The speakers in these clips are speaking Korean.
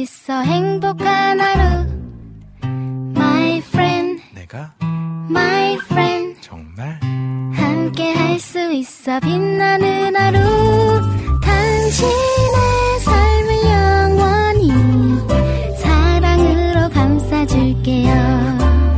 있어 행복한 하루 My friend 내가 My friend 정말 함께 할 수 있어 빛나는 하루 당신의 삶을 영원히 사랑으로 감싸줄게요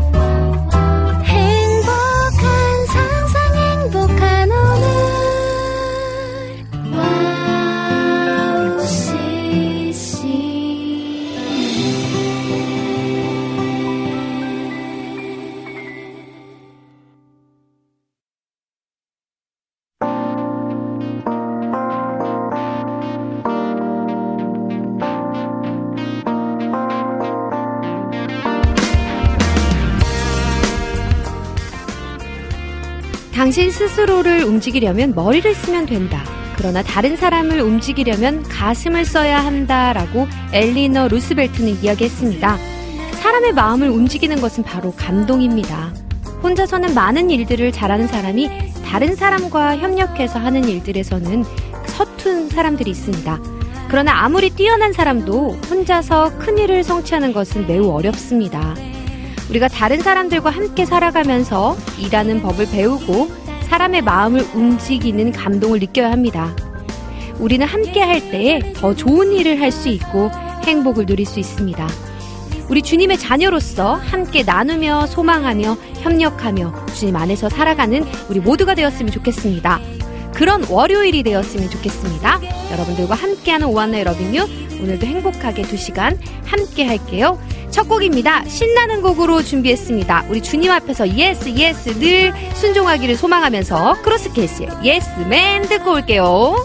당신 스스로를 움직이려면 머리를 쓰면 된다. 그러나 다른 사람을 움직이려면 가슴을 써야 한다라고 엘리너 루스벨트는 이야기했습니다. 사람의 마음을 움직이는 것은 바로 감동입니다. 혼자서는 많은 일들을 잘하는 사람이 다른 사람과 협력해서 하는 일들에서는 서툰 사람들이 있습니다. 그러나 아무리 뛰어난 사람도 혼자서 큰 일을 성취하는 것은 매우 어렵습니다. 우리가 다른 사람들과 함께 살아가면서 일하는 법을 배우고 사람의 마음을 움직이는 감동을 느껴야 합니다. 우리는 함께 할 때에 더 좋은 일을 할 수 있고 행복을 누릴 수 있습니다. 우리 주님의 자녀로서 함께 나누며 소망하며 협력하며 주님 안에서 살아가는 우리 모두가 되었으면 좋겠습니다. 그런 월요일이 되었으면 좋겠습니다. 여러분들과 함께하는 오한나의 러빙유 오늘도 행복하게 2시간 함께 할게요. 첫 곡입니다. 신나는 곡으로 준비했습니다. 우리 주님 앞에서 예스 예스 늘 순종하기를 소망하면서 크로스케이스의 예스맨 듣고 올게요.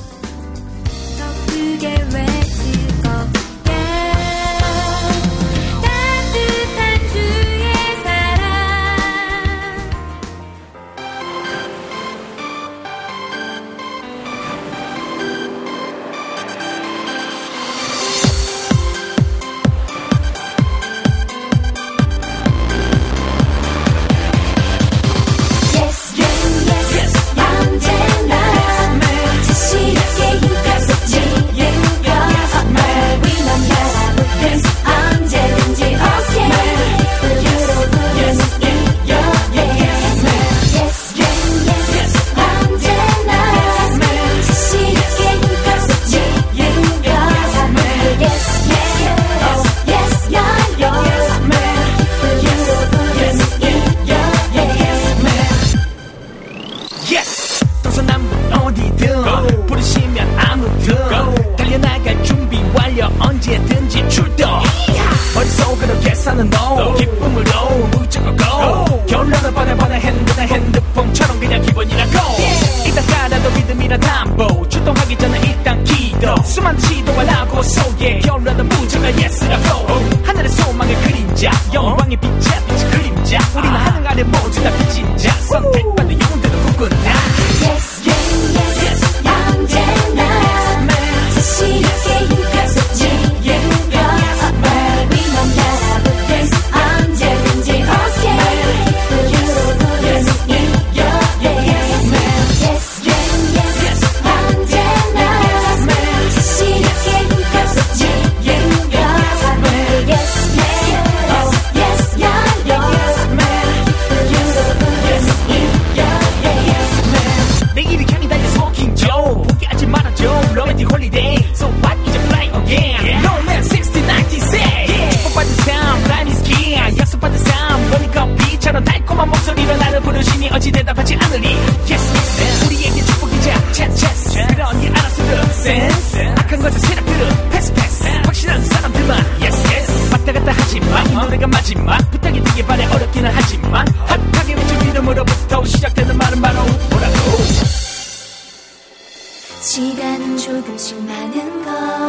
시간은 조금씩 많은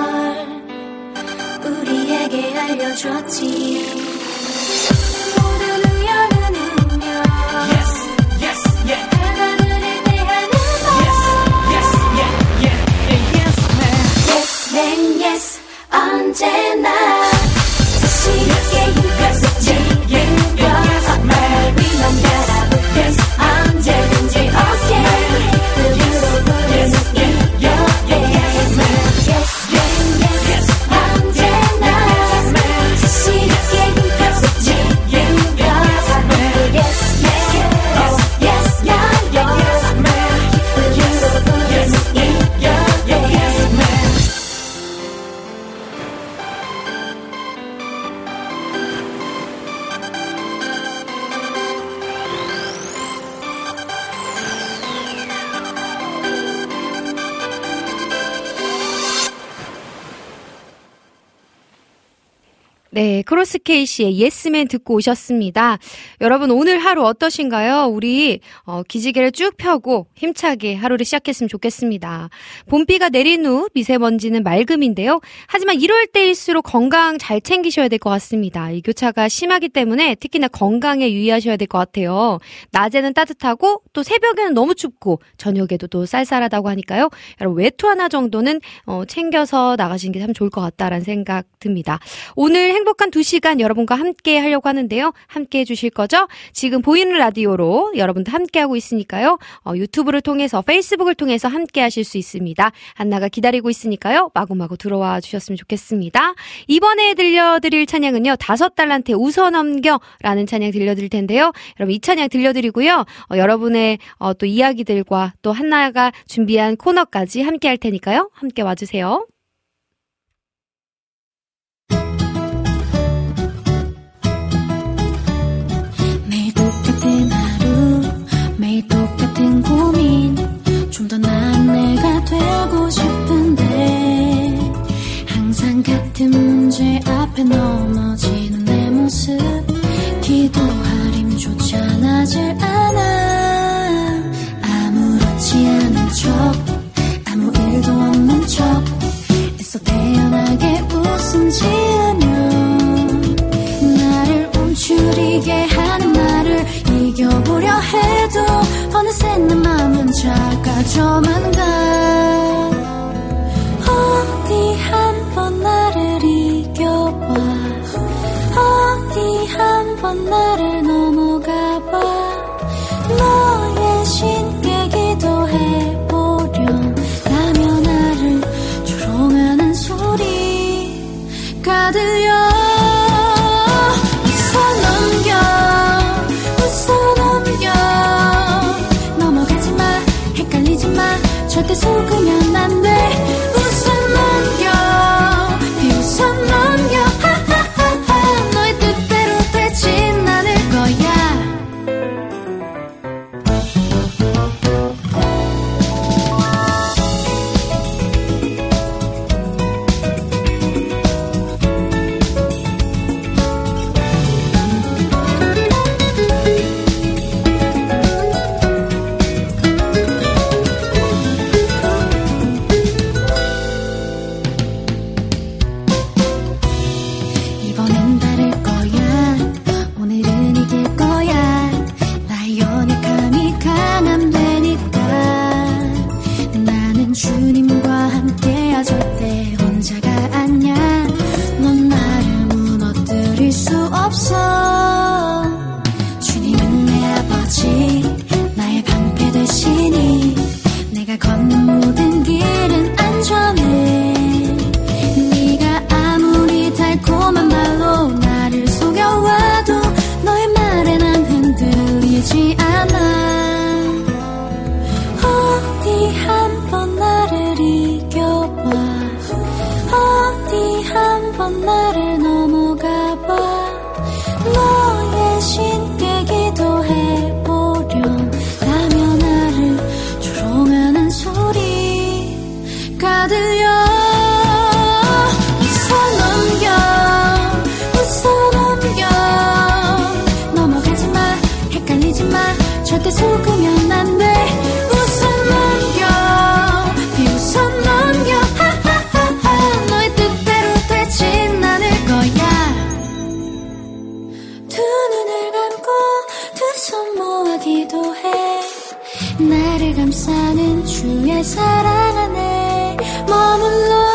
걸 우리에게 알려줬지. 모든 우연은 운명. Yes, yes, yeah. 하나들을 대하는 법. Yes, yes, yeah, yeah, yeah, yes, man. Yes, man, yes. 언제나 자신있게 힘껏 쏟지. Yes, man. 위만 바라보게 언제든지 okay. Yes, yes, yes, 언제나 네, 크로스케이시의 예스맨 듣고 오셨습니다. 여러분 오늘 하루 어떠신가요? 우리 기지개를 쭉 펴고 힘차게 하루를 시작했으면 좋겠습니다. 봄비가 내린 후 미세먼지는 맑음인데요. 하지만 이럴 때일수록 건강 잘 챙기셔야 될 것 같습니다. 이 교차가 심하기 때문에 특히나 건강에 유의하셔야 될 것 같아요. 낮에는 따뜻하고 또 새벽에는 너무 춥고 저녁에도 또 쌀쌀하다고 하니까요. 여러분 외투 하나 정도는 챙겨서 나가시는 게 참 좋을 것 같다라는 생각 듭니다. 오늘 행복한 2시간 여러분과 함께 하려고 하는데요. 함께 해주실 거죠? 지금 보이는 라디오로 여러분도 함께 하고 있으니까요. 유튜브를 통해서 페이스북을 통해서 함께 하실 수 있습니다. 한나가 기다리고 있으니까요. 마구마구 들어와 주셨으면 좋겠습니다. 이번에 들려드릴 찬양은요. 5달란트의 웃어넘겨 라는 찬양 들려드릴 텐데요. 여러분 이 찬양 들려드리고요. 여러분의 또 이야기들과 또 한나가 준비한 코너까지 함께 할 테니까요. 함께 와주세요. 매일 똑같은 고민 좀 더 나은 내가 되고 싶은데 항상 같은 문제 앞에 넘어지는 내 모습 기도할 힘조차 나질 않아 아무렇지 않은 척 아무 일도 없는 척 애써 태연하게 웃음 지으면 나를 움츠리게 하는 나를 이겨보려 해도 어느새 내 맘은 작아져만 가 어디 한번 나를 이겨봐 어디 한번 나를 넘어가봐 너의 신께 기도해보렴 라며 나를 조롱하는 소리가 들려 절대 속으면 안 돼 웃어 넘겨 비웃어 넘겨 하하하하 너의 뜻대로 되진 않을 거야 절대 속으면 안 돼 웃어 넘겨 비웃어 넘겨 하하하하 너의 뜻대로 되진 않을 거야 두 눈을 감고 두 손 모아 기도해 나를 감싸는 주의 사랑 안에 머물러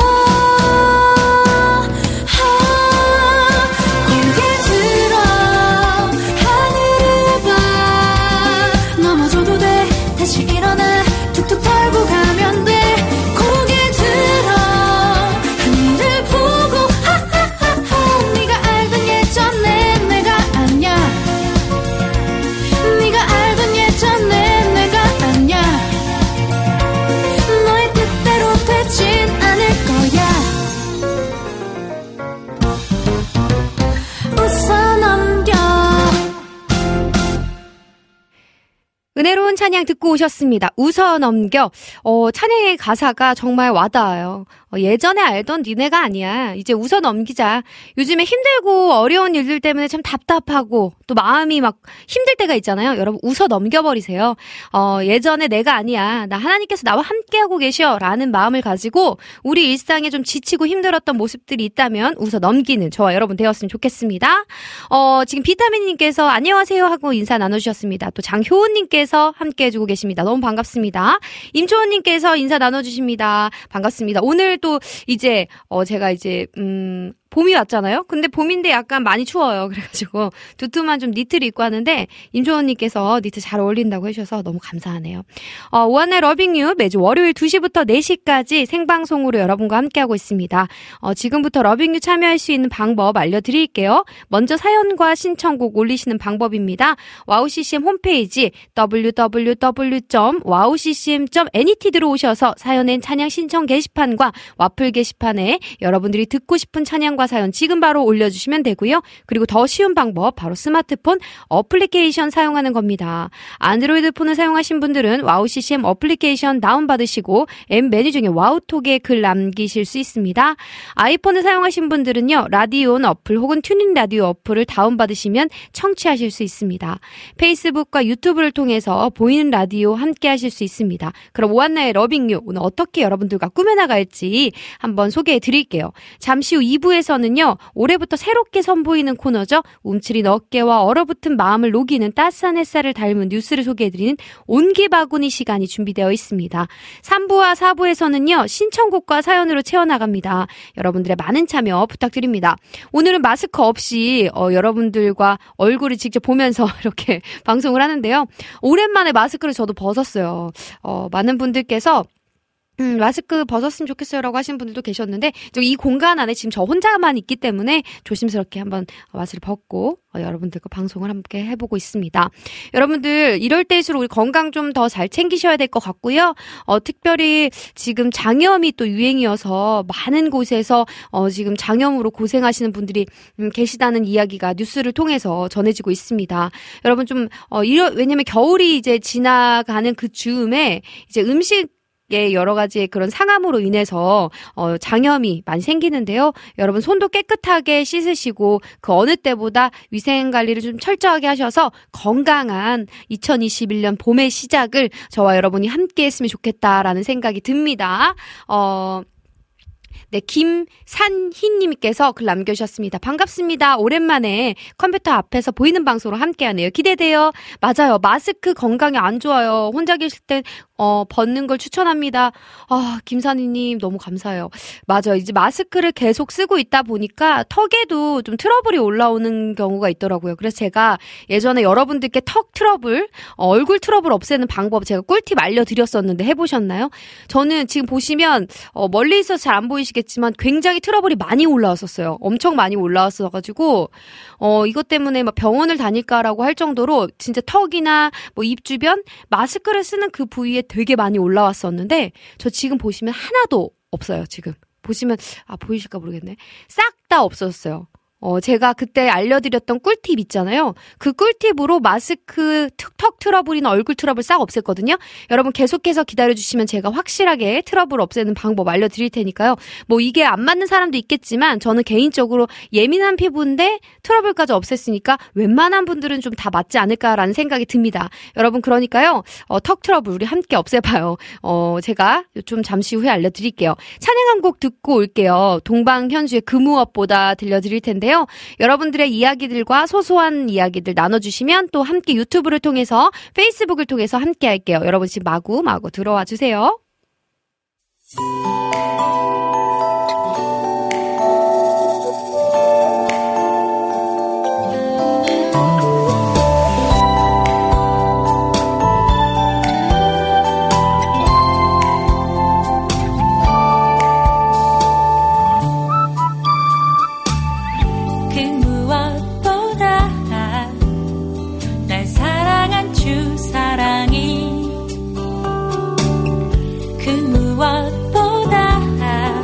다시 일어나 툭툭 털고 가면 돼 고개 들어 하늘을 보고 하하하하 네가 알던 예전에 내가 아냐 네가 알던 예전에 내가 아냐 너의 뜻대로 되진 않을 거야 웃어 넘겨 은혜로운 찬양 듣고 오셨습니다. 웃어 넘겨. 찬양의 가사가 정말 와닿아요. 예전에 알던 니네가 아니야. 이제 웃어 넘기자. 요즘에 힘들고 어려운 일들 때문에 참 답답하고 또 마음이 막 힘들 때가 있잖아요. 여러분 웃어 넘겨버리세요. 예전에 내가 아니야. 나 하나님께서 나와 함께하고 계셔. 라는 마음을 가지고 우리 일상에 좀 지치고 힘들었던 모습들이 있다면 웃어 넘기는 저와 여러분 되었으면 좋겠습니다. 지금 비타민님께서 안녕하세요 하고 인사 나눠주셨습니다. 또 장효은님께서 함께 해주고 계십니다. 너무 반갑습니다. 임초원님께서 인사 나눠주십니다. 반갑습니다. 오늘 또 이제 제가 이제 봄이 왔잖아요. 근데 봄인데 약간 많이 추워요. 그래가지고 두툼한 좀 니트를 입고 하는데 임조원님께서 니트 잘 어울린다고 해주셔서 너무 감사하네요. 오한의 러빙유 매주 월요일 2시부터 4시까지 생방송으로 여러분과 함께하고 있습니다. 지금부터 러빙유 참여할 수 있는 방법 알려드릴게요. 먼저 사연과 신청곡 올리시는 방법입니다. 와우CCM 홈페이지 www.wowccm.net 들어오셔서 사연엔 찬양 신청 게시판과 와플 게시판에 여러분들이 듣고 싶은 찬양과 사연 지금 바로 올려주시면 되고요. 그리고 더 쉬운 방법 바로 스마트폰 어플리케이션 사용하는 겁니다. 안드로이드 폰을 사용하신 분들은 와우CCM 어플리케이션 다운받으시고 앱 메뉴 중에 와우톡에 글 남기실 수 있습니다. 아이폰을 사용하신 분들은요. 라디온 어플 혹은 튜닝 라디오 어플을 다운받으시면 청취하실 수 있습니다. 페이스북과 유튜브를 통해서 보이는 라디오 함께 하실 수 있습니다. 그럼 오한나의 러빙유 오늘 어떻게 여러분들과 꾸며나갈지 한번 소개해 드릴게요. 잠시 후 2부에서는요. 올해부터 새롭게 선보이는 코너죠. 움츠린 어깨와 얼어붙은 마음을 녹이는 따스한 햇살을 닮은 뉴스를 소개해드리는 온기바구니 시간이 준비되어 있습니다. 3부와 4부에서는요. 신청곡과 사연으로 채워나갑니다. 여러분들의 많은 참여 부탁드립니다. 오늘은 마스크 없이 여러분들과 얼굴을 직접 보면서 이렇게 방송을 하는데요. 오랜만에 마스크를 저도 벗었어요. 많은 분들께서 마스크 벗었으면 좋겠어요 라고 하시는 분들도 계셨는데 이 공간 안에 지금 저 혼자만 있기 때문에 조심스럽게 한번 마스크를 벗고 여러분들과 방송을 함께 해보고 있습니다. 여러분들 이럴 때일수록 우리 건강 좀 더 잘 챙기셔야 될 것 같고요. 특별히 지금 장염이 또 유행이어서 많은 곳에서 지금 장염으로 고생하시는 분들이 계시다는 이야기가 뉴스를 통해서 전해지고 있습니다. 여러분 좀 왜냐면 겨울이 이제 지나가는 그 즈음에 이제 여러 가지의 그런 상함으로 인해서 장염이 많이 생기는데요. 여러분 손도 깨끗하게 씻으시고 그 어느 때보다 위생 관리를 좀 철저하게 하셔서 건강한 2021년 봄의 시작을 저와 여러분이 함께 했으면 좋겠다라는 생각이 듭니다. 네, 김산희님께서 글 남겨주셨습니다. 반갑습니다. 오랜만에 컴퓨터 앞에서 보이는 방송으로 함께하네요. 기대돼요. 맞아요. 마스크 건강에 안 좋아요. 혼자 계실 땐 벗는 걸 추천합니다. 김산희님 너무 감사해요. 맞아요. 이제 마스크를 계속 쓰고 있다 보니까 턱에도 좀 트러블이 올라오는 경우가 있더라고요. 그래서 제가 예전에 여러분들께 턱 트러블, 얼굴 트러블 없애는 방법 제가 꿀팁 알려드렸었는데 해보셨나요? 저는 지금 보시면 멀리 있어서 잘 안 보이시겠지만 굉장히 트러블이 많이 올라왔었어요. 엄청 많이 올라왔어가지고 이것 때문에 막 병원을 다닐까라고 할 정도로 진짜 턱이나 뭐 입 주변 마스크를 쓰는 그 부위에 되게 많이 올라왔었는데 저 지금 보시면 하나도 없어요. 지금 보시면 보이실까 모르겠네. 싹 다 없어졌어요. 제가 그때 알려드렸던 꿀팁 있잖아요. 그 꿀팁으로 마스크 턱 트러블이나 얼굴 트러블 싹 없앴거든요. 여러분 계속해서 기다려주시면 제가 확실하게 트러블 없애는 방법 알려드릴 테니까요. 뭐 이게 안 맞는 사람도 있겠지만 저는 개인적으로 예민한 피부인데 트러블까지 없앴으니까 웬만한 분들은 좀 다 맞지 않을까라는 생각이 듭니다. 여러분 그러니까요. 턱 트러블 우리 함께 없애봐요. 제가 좀 잠시 후에 알려드릴게요. 찬양 한 곡 듣고 올게요. 동방현주의 그 무엇보다 들려드릴 텐데 여러분들의 이야기들과 소소한 이야기들 나눠주시면 또 함께 유튜브를 통해서 페이스북을 통해서 함께 할게요. 여러분 지금 마구 들어와 주세요. 무엇보다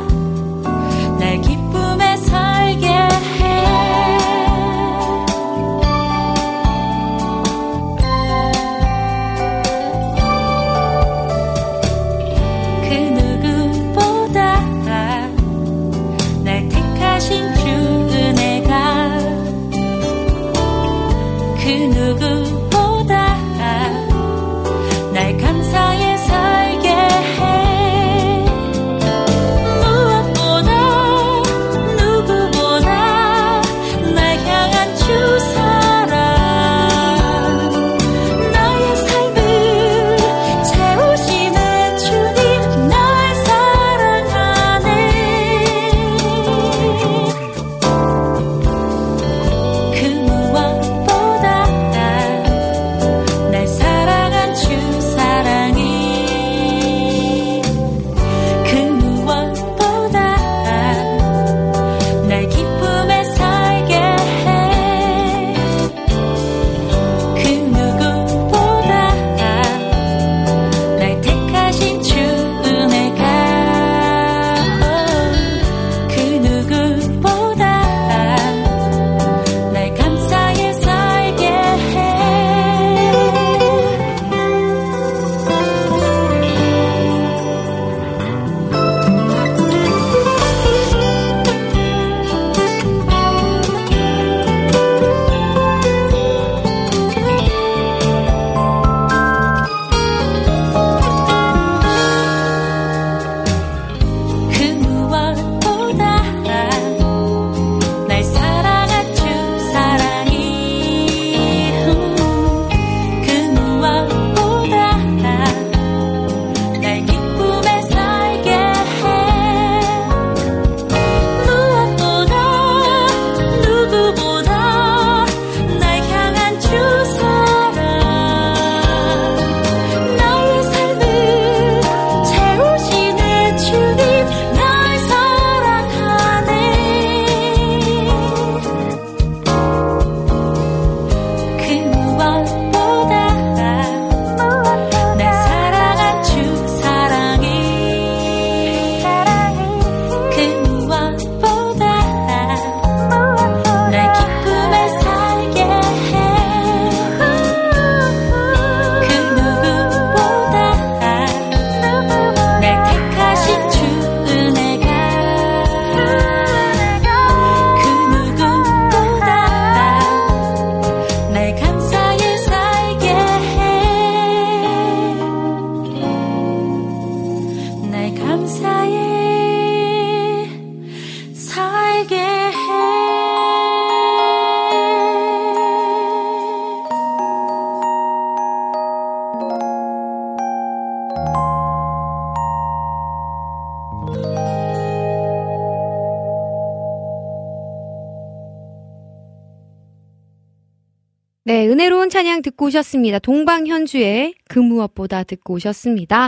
네, 은혜로운 찬양 듣고 오셨습니다. 동방현주의 그 무엇보다 듣고 오셨습니다.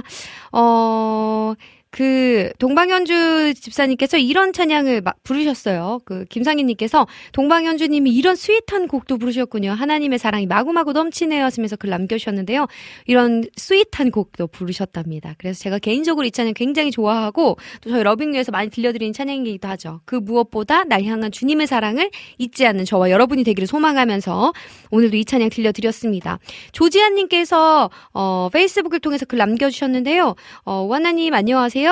동방현주 집사님께서 이런 찬양을 부르셨어요. 김상희님께서 동방현주님이 이런 스윗한 곡도 부르셨군요. 하나님의 사랑이 마구마구 넘치네요 하시면서 글 남겨주셨는데요. 이런 스윗한 곡도 부르셨답니다. 그래서 제가 개인적으로 이 찬양 굉장히 좋아하고 또 저희 러빙유에서 많이 들려드리는 찬양이기도 하죠. 그 무엇보다 날 향한 주님의 사랑을 잊지 않는 저와 여러분이 되기를 소망하면서 오늘도 이 찬양 들려드렸습니다. 조지아님께서 페이스북을 통해서 글 남겨주셨는데요. 오하나님 안녕하세요.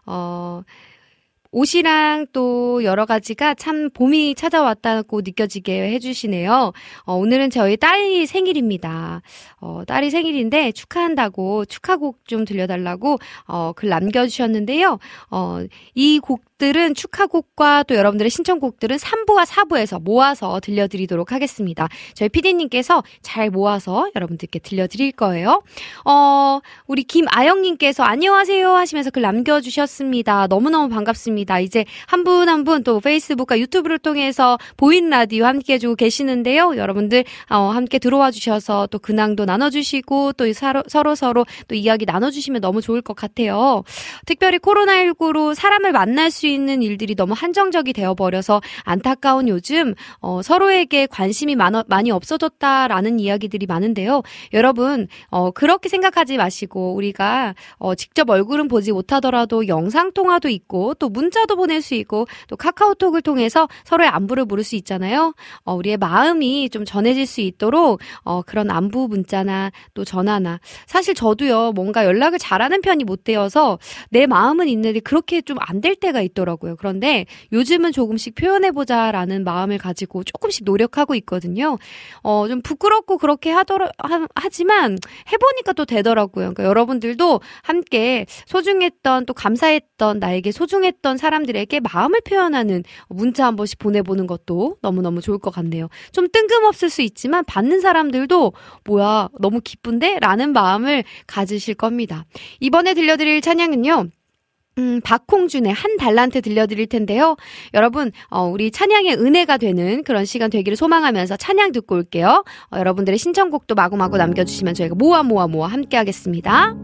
옷이랑 또 여러 가지가 참 봄이 찾아왔다고 느껴지게 해주시네요. 오늘은 저희 딸이 생일입니다. 딸이 생일인데 축하한다고 축하곡 좀 들려달라고 글 남겨주셨는데요. 이 곡들은 축하곡과 또 여러분들의 신청곡들은 3부와 4부에서 모아서 들려드리도록 하겠습니다. 저희 PD님께서 잘 모아서 여러분들께 들려드릴 거예요. 우리 김아영님께서 안녕하세요 하시면서 글 남겨주셨습니다. 너무너무 반갑습니다. 이제 한 분 한 분 또 페이스북과 유튜브를 통해서 보이는 라디오 함께 해주고 계시는데요. 여러분들 함께 들어와 주셔서 또 근황도 나눠주시고 또 서로 또 이야기 나눠주시면 너무 좋을 것 같아요. 특별히 코로나19로 사람을 만날 수 있는 일들이 너무 한정적이 되어버려서 안타까운 요즘 서로에게 관심이 많이 없어졌다라는 이야기들이 많은데요. 여러분 그렇게 생각하지 마시고 우리가 직접 얼굴은 보지 못하더라도 영상통화도 있고 또 문자도 보낼 수 있고 또 카카오톡을 통해서 서로의 안부를 물을 수 있잖아요. 우리의 마음이 좀 전해질 수 있도록 그런 안부 문자나 또 전화나 사실 저도요 뭔가 연락을 잘하는 편이 못 되어서 내 마음은 있는데 그렇게 좀 안 될 때가 있더라고요. 그런데 요즘은 조금씩 표현해보자라는 마음을 가지고 조금씩 노력하고 있거든요. 좀 부끄럽고 그렇게 하지만 해보니까 또 되더라고요. 그러니까 여러분들도 함께 소중했던 또 감사했던 나에게 소중했던 사람들에게 마음을 표현하는 문자 한 번씩 보내보는 것도 너무너무 좋을 것 같네요. 좀 뜬금없을 수 있지만 받는 사람들도 뭐야 너무 기쁜데? 라는 마음을 가지실 겁니다. 이번에 들려드릴 찬양은요. 박홍준의 한 달란트 들려드릴 텐데요. 여러분 우리 찬양의 은혜가 되는 그런 시간 되기를 소망하면서 찬양 듣고 올게요. 여러분들의 신청곡도 마구마구 남겨주시면 저희가 모아 함께 하겠습니다.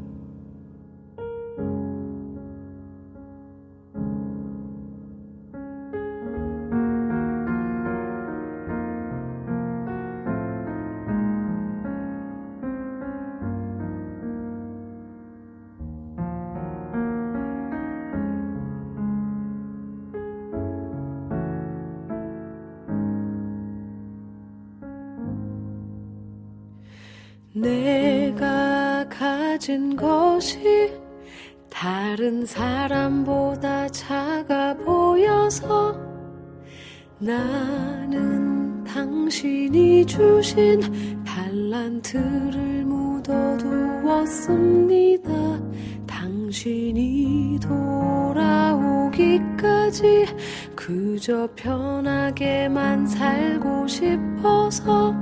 내가 가진 것이 다른 사람보다 작아 보여서 나는 당신이 주신 달란트를 묻어두었습니다. 당신이 돌아오기까지 그저 편하게만 살고 싶어서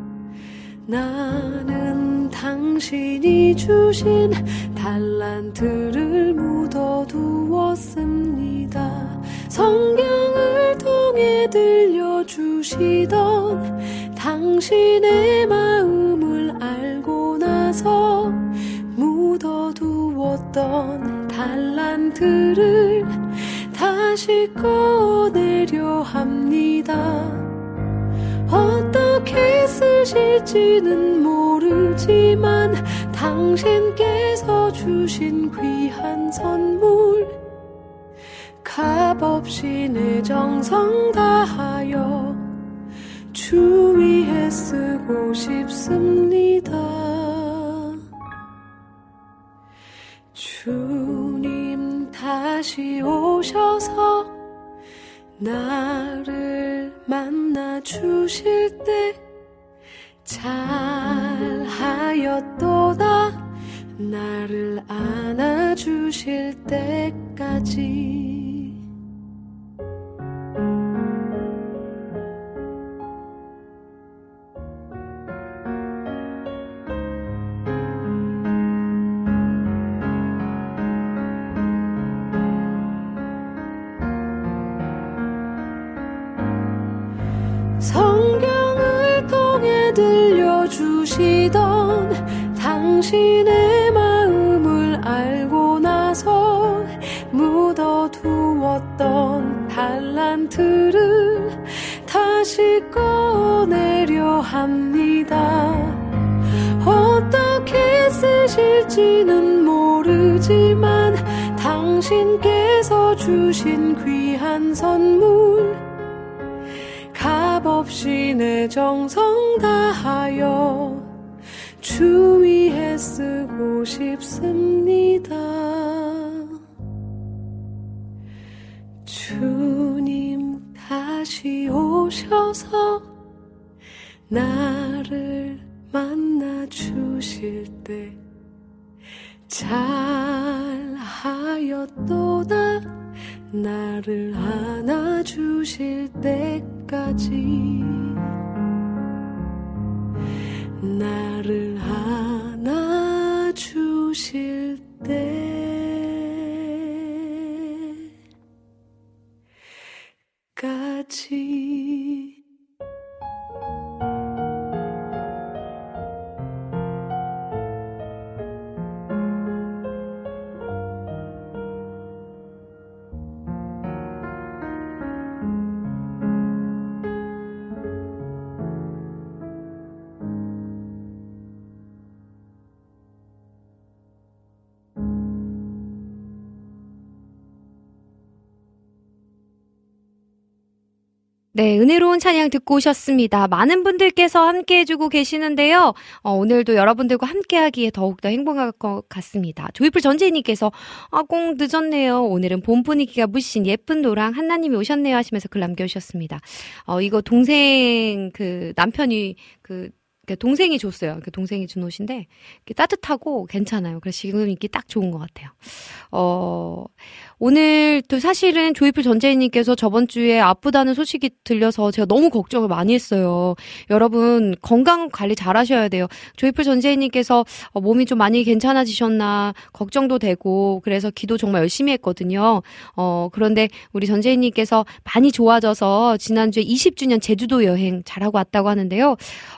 나는 당신이 주신 달란트를 묻어두었습니다. 성경을 통해 들려주시던 당신의 마음을 알고 나서 묻어두었던 달란트를 다시 꺼내려 합니다. 어떻게 쓰실지는 모르지만 당신께서 주신 귀한 선물 값없이 내 정성 다하여 주 위에 쓰고 싶습니다. 주님 다시 오셔서 나를 만나 주실 때 잘하였도다 나를 안아 주실 때까지 성경을 통해 당신의 마음을 알고 나서 묻어두었던 달란트를 다시 꺼내려 합니다. 어떻게 쓰실지는 모르지만 당신께서 주신 귀한 선물 값없이 내 정성 다하여 주 위에 쓰고 싶습니다. 주님 다시 오셔서 나를 만나 주실 때 잘하였도다 나를 안아주실 때까지 나를 안아주실 때까지 네, 은혜로운 찬양 듣고 오셨습니다. 많은 분들께서 함께 해주고 계시는데요. 오늘도 여러분들과 함께하기에 더욱더 행복할 것 같습니다. 조이풀 전재희님께서 꼭 늦었네요. 오늘은 봄 분위기가 무신 예쁜 노랑 한나님이 오셨네요 하시면서 글 남겨주셨습니다. 이거 동생 남편이 동생이 줬어요. 동생이 준 옷인데 따뜻하고 괜찮아요. 그래서 지금 입기 딱 좋은 것 같아요. 오늘 또 사실은 조이풀 전재희님께서 저번 주에 아프다는 소식이 들려서 제가 너무 걱정을 많이 했어요. 여러분 건강 관리 잘 하셔야 돼요. 조이풀 전재희님께서 몸이 좀 많이 괜찮아지셨나 걱정도 되고 그래서 기도 정말 열심히 했거든요. 그런데 우리 전재희님께서 많이 좋아져서 지난주에 20주년 제주도 여행 잘하고 왔다고 하는데요.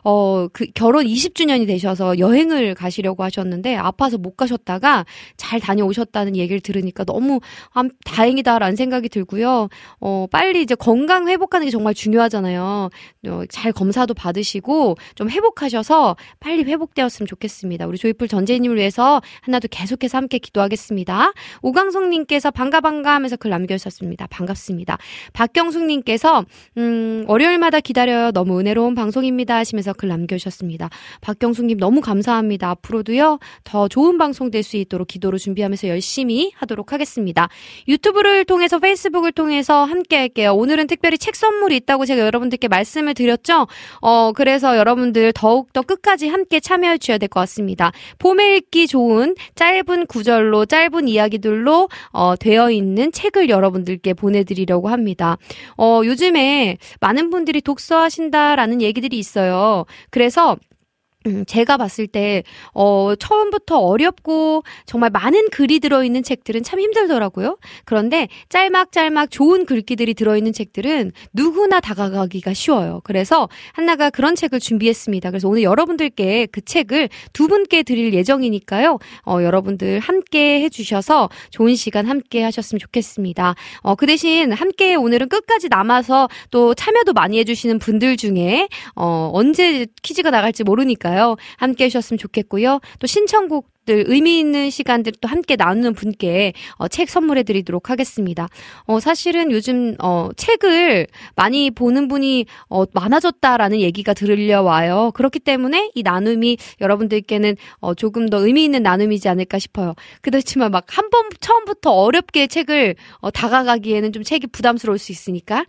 결혼 20주년이 되셔서 여행을 가시려고 하셨는데 아파서 못 가셨다가 잘 다녀오셨다는 얘기를 들으니까 너무 다행이다라는 생각이 들고요. 빨리 이제 건강 회복하는 게 정말 중요하잖아요. 잘 검사도 받으시고 좀 회복하셔서 빨리 회복되었으면 좋겠습니다. 우리 조이풀 전재희님을 위해서 하나도 계속해서 함께 기도하겠습니다. 오강성님께서 반가 하면서 글 남겨주셨습니다. 반갑습니다. 박경숙님께서 월요일마다 기다려요. 너무 은혜로운 방송입니다 하시면서 글 남겨주셨습니다. 박경숙님 너무 감사합니다. 앞으로도요 더 좋은 방송 될 수 있도록 기도로 준비하면서 열심히 하도록 하겠습니다. 유튜브를 통해서 페이스북을 통해서 함께 할게요. 오늘은 특별히 책 선물이 있다고 제가 여러분들께 말씀을 드렸죠. 그래서 여러분들 더욱더 끝까지 함께 참여해 주셔야 될 것 같습니다. 봄에 읽기 좋은 짧은 구절로 짧은 이야기들로 되어 있는 책을 여러분들께 보내드리려고 합니다. 요즘에 많은 분들이 독서하신다라는 얘기들이 있어요. 그래서 제가 봤을 때 처음부터 어렵고 정말 많은 글이 들어있는 책들은 참 힘들더라고요. 그런데 짤막짤막 좋은 글귀들이 들어있는 책들은 누구나 다가가기가 쉬워요. 그래서 한나가 그런 책을 준비했습니다. 그래서 오늘 여러분들께 그 책을 두 분께 드릴 예정이니까요. 여러분들 함께 해주셔서 좋은 시간 함께 하셨으면 좋겠습니다. 그 대신 함께 오늘은 끝까지 남아서 또 참여도 많이 해주시는 분들 중에 언제 퀴즈가 나갈지 모르니까요. 함께 해주셨으면 좋겠고요. 또 신청곡들 의미 있는 시간들 또 함께 나누는 분께 책 선물해 드리도록 하겠습니다. 사실은 요즘 책을 많이 보는 분이 많아졌다라는 얘기가 들려와요. 그렇기 때문에 이 나눔이 여러분들께는 조금 더 의미 있는 나눔이지 않을까 싶어요. 그렇지만 막 한 번 처음부터 어렵게 책을 다가가기에는 좀 책이 부담스러울 수 있으니까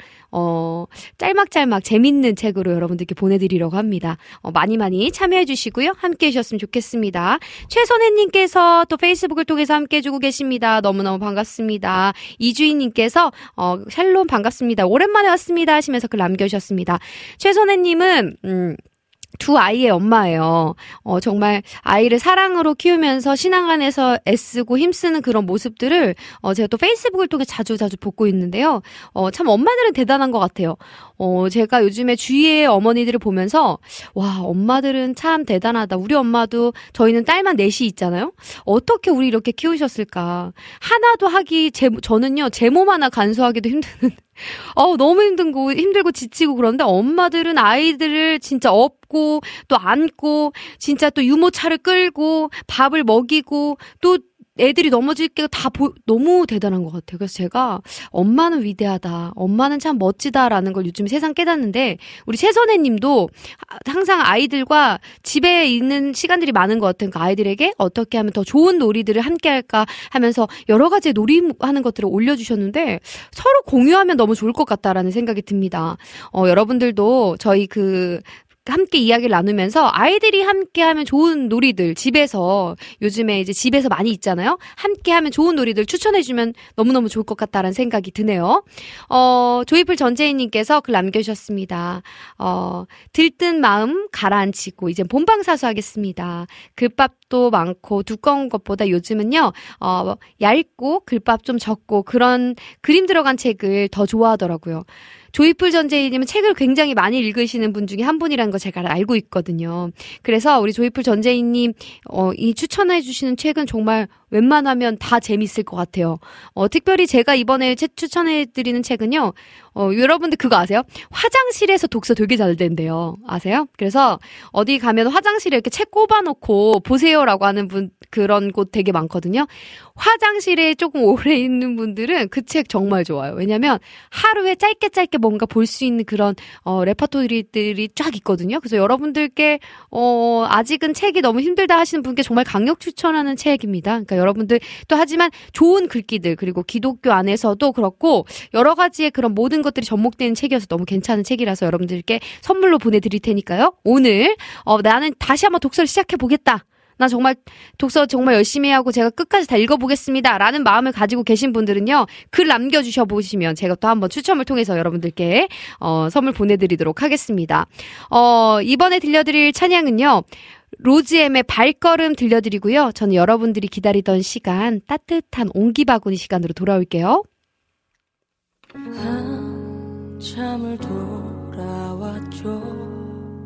짤막짤막 재밌는 책으로 여러분들께 보내드리려고 합니다. 많이 참여해 주시고요. 함께 해주셨으면 좋겠습니다. 최선혜님께서 또 페이스북을 통해서 함께 해주고 계십니다. 너무너무 반갑습니다. 이주인님께서 샬롬 반갑습니다. 오랜만에 왔습니다 하시면서 글 남겨주셨습니다. 최선혜님은 두 아이의 엄마예요. 정말 아이를 사랑으로 키우면서 신앙 안에서 애쓰고 힘쓰는 그런 모습들을 제가 또 페이스북을 통해 자주 보고 있는데요. 참 엄마들은 대단한 것 같아요. 제가 요즘에 주위의 어머니들을 보면서 와, 엄마들은 참 대단하다. 우리 엄마도 저희는 딸만 넷이 있잖아요. 어떻게 우리 이렇게 키우셨을까. 하나도 저는요, 제 몸 하나 간수하기도 힘드는 너무 힘들고 지치고 그런데 엄마들은 아이들을 진짜 업고 또 안고 진짜 또 유모차를 끌고 밥을 먹이고 또 애들이 넘어질 게 다 너무 대단한 것 같아요. 그래서 제가 엄마는 위대하다. 엄마는 참 멋지다라는 걸 요즘 세상 깨닫는데 우리 최선혜님도 항상 아이들과 집에 있는 시간들이 많은 것 같으니까 아이들에게 어떻게 하면 더 좋은 놀이들을 함께 할까 하면서 여러 가지 놀이하는 것들을 올려주셨는데 서로 공유하면 너무 좋을 것 같다라는 생각이 듭니다. 여러분들도 저희 함께 이야기를 나누면서 아이들이 함께 하면 좋은 놀이들 집에서 요즘에 이제 집에서 많이 있잖아요. 함께 하면 좋은 놀이들 추천해주면 너무너무 좋을 것 같다라는 생각이 드네요. 조이풀 전재희님께서 글 남겨주셨습니다. 들뜬 마음 가라앉히고 이제 본방사수하겠습니다. 글밥도 많고 두꺼운 것보다 요즘은요 얇고 글밥 좀 적고 그런 그림 들어간 책을 더 좋아하더라고요. 조이풀 전재희님은 책을 굉장히 많이 읽으시는 분 중에 한 분이라는 거 제가 알고 있거든요. 그래서 우리 조이풀 전재희님 이 추천해 주시는 책은 정말 웬만하면 다 재밌을 것 같아요. 특별히 제가 이번에 추천해 드리는 책은요. 여러분들 그거 아세요? 화장실에서 독서 되게 잘 된대요. 아세요? 그래서 어디 가면 화장실에 이렇게 책 꼽아놓고 보세요라고 하는 그런 곳 되게 많거든요. 화장실에 조금 오래 있는 분들은 그 책 정말 좋아요. 왜냐면 하루에 짧게 뭔가 볼 수 있는 그런 레퍼토리들이 쫙 있거든요. 그래서 여러분들께 아직은 책이 너무 힘들다 하시는 분께 정말 강력 추천하는 책입니다. 그러니까 여러분들 또 하지만 좋은 글귀들 그리고 기독교 안에서도 그렇고 여러 가지의 그런 모든 것들이 접목되는 책이어서 너무 괜찮은 책이라서 여러분들께 선물로 보내드릴 테니까요. 오늘 나는 다시 한번 독서를 시작해보겠다. 나 정말 독서 정말 열심히 하고 제가 끝까지 다 읽어보겠습니다. 라는 마음을 가지고 계신 분들은요. 글 남겨주셔 보시면 제가 또 한번 추첨을 통해서 여러분들께 선물 보내드리도록 하겠습니다. 이번에 들려드릴 찬양은요. 로즈엠의 발걸음 들려드리고요. 저는 여러분들이 기다리던 시간 따뜻한 온기바구니 시간으로 돌아올게요. 한참을 돌아왔죠.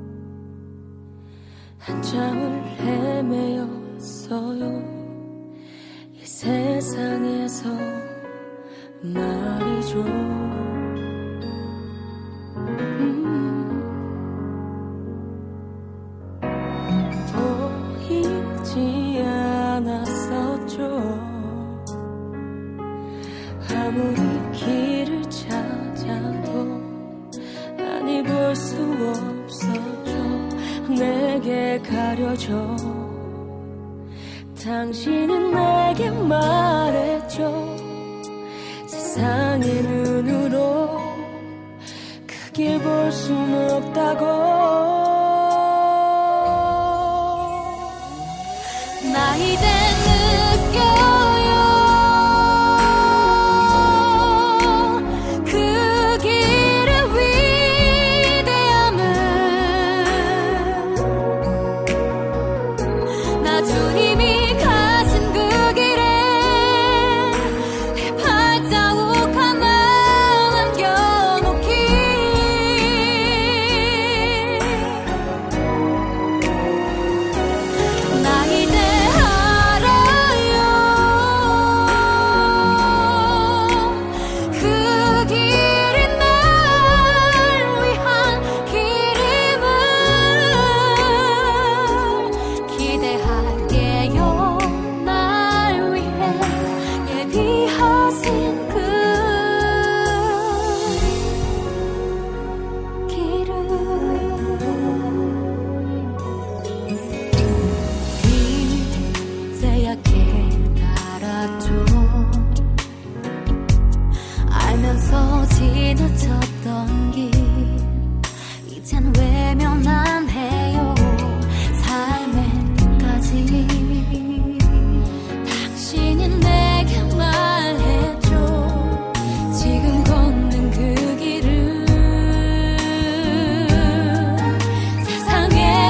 한참을 헤매었어요. 이 세상에서 말이죠. 보이지 않았었죠. 아무리 길을 찾아도 아니 볼 수 없었죠. 내게 가려져 당신은 내게 말했죠. 세상의 눈으로 그 길 볼 순 없다고. 나 이제 느껴요. 그 길의 위대함을. 나 주님이 가신 그 길에 내 발자국 하나 남겨놓기. 나 이제 알아요. 그 길이 날 위한 길임을. 기대할게요. 날 위해 예비하신 그 길을. 이제야 깨달았죠. 알면서 지나쳤던 길 이젠 외면안해요. 삶의 끝까지 당신이 내게 말해줘. 지금 걷는 그 길은 세상에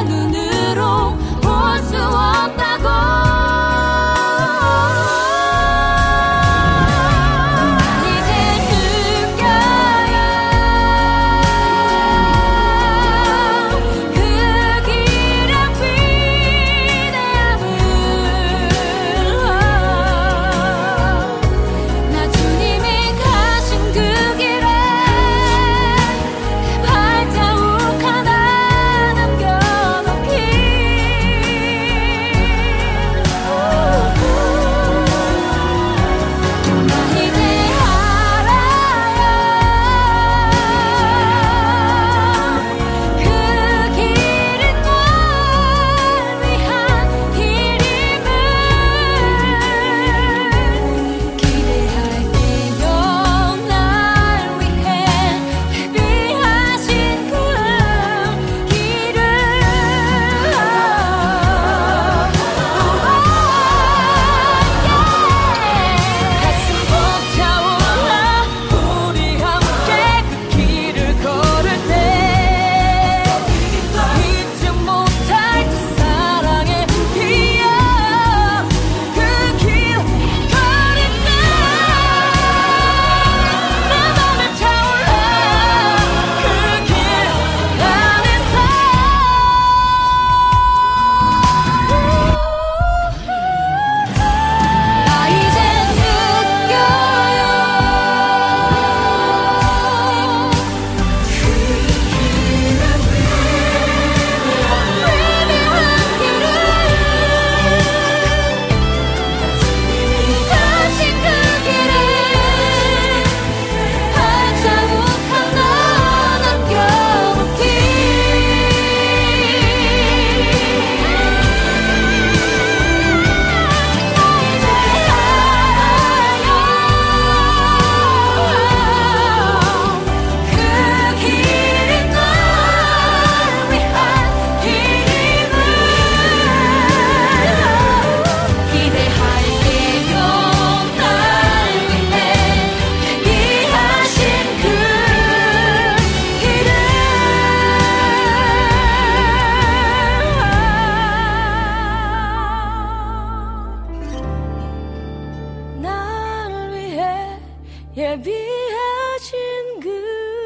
예비하신 그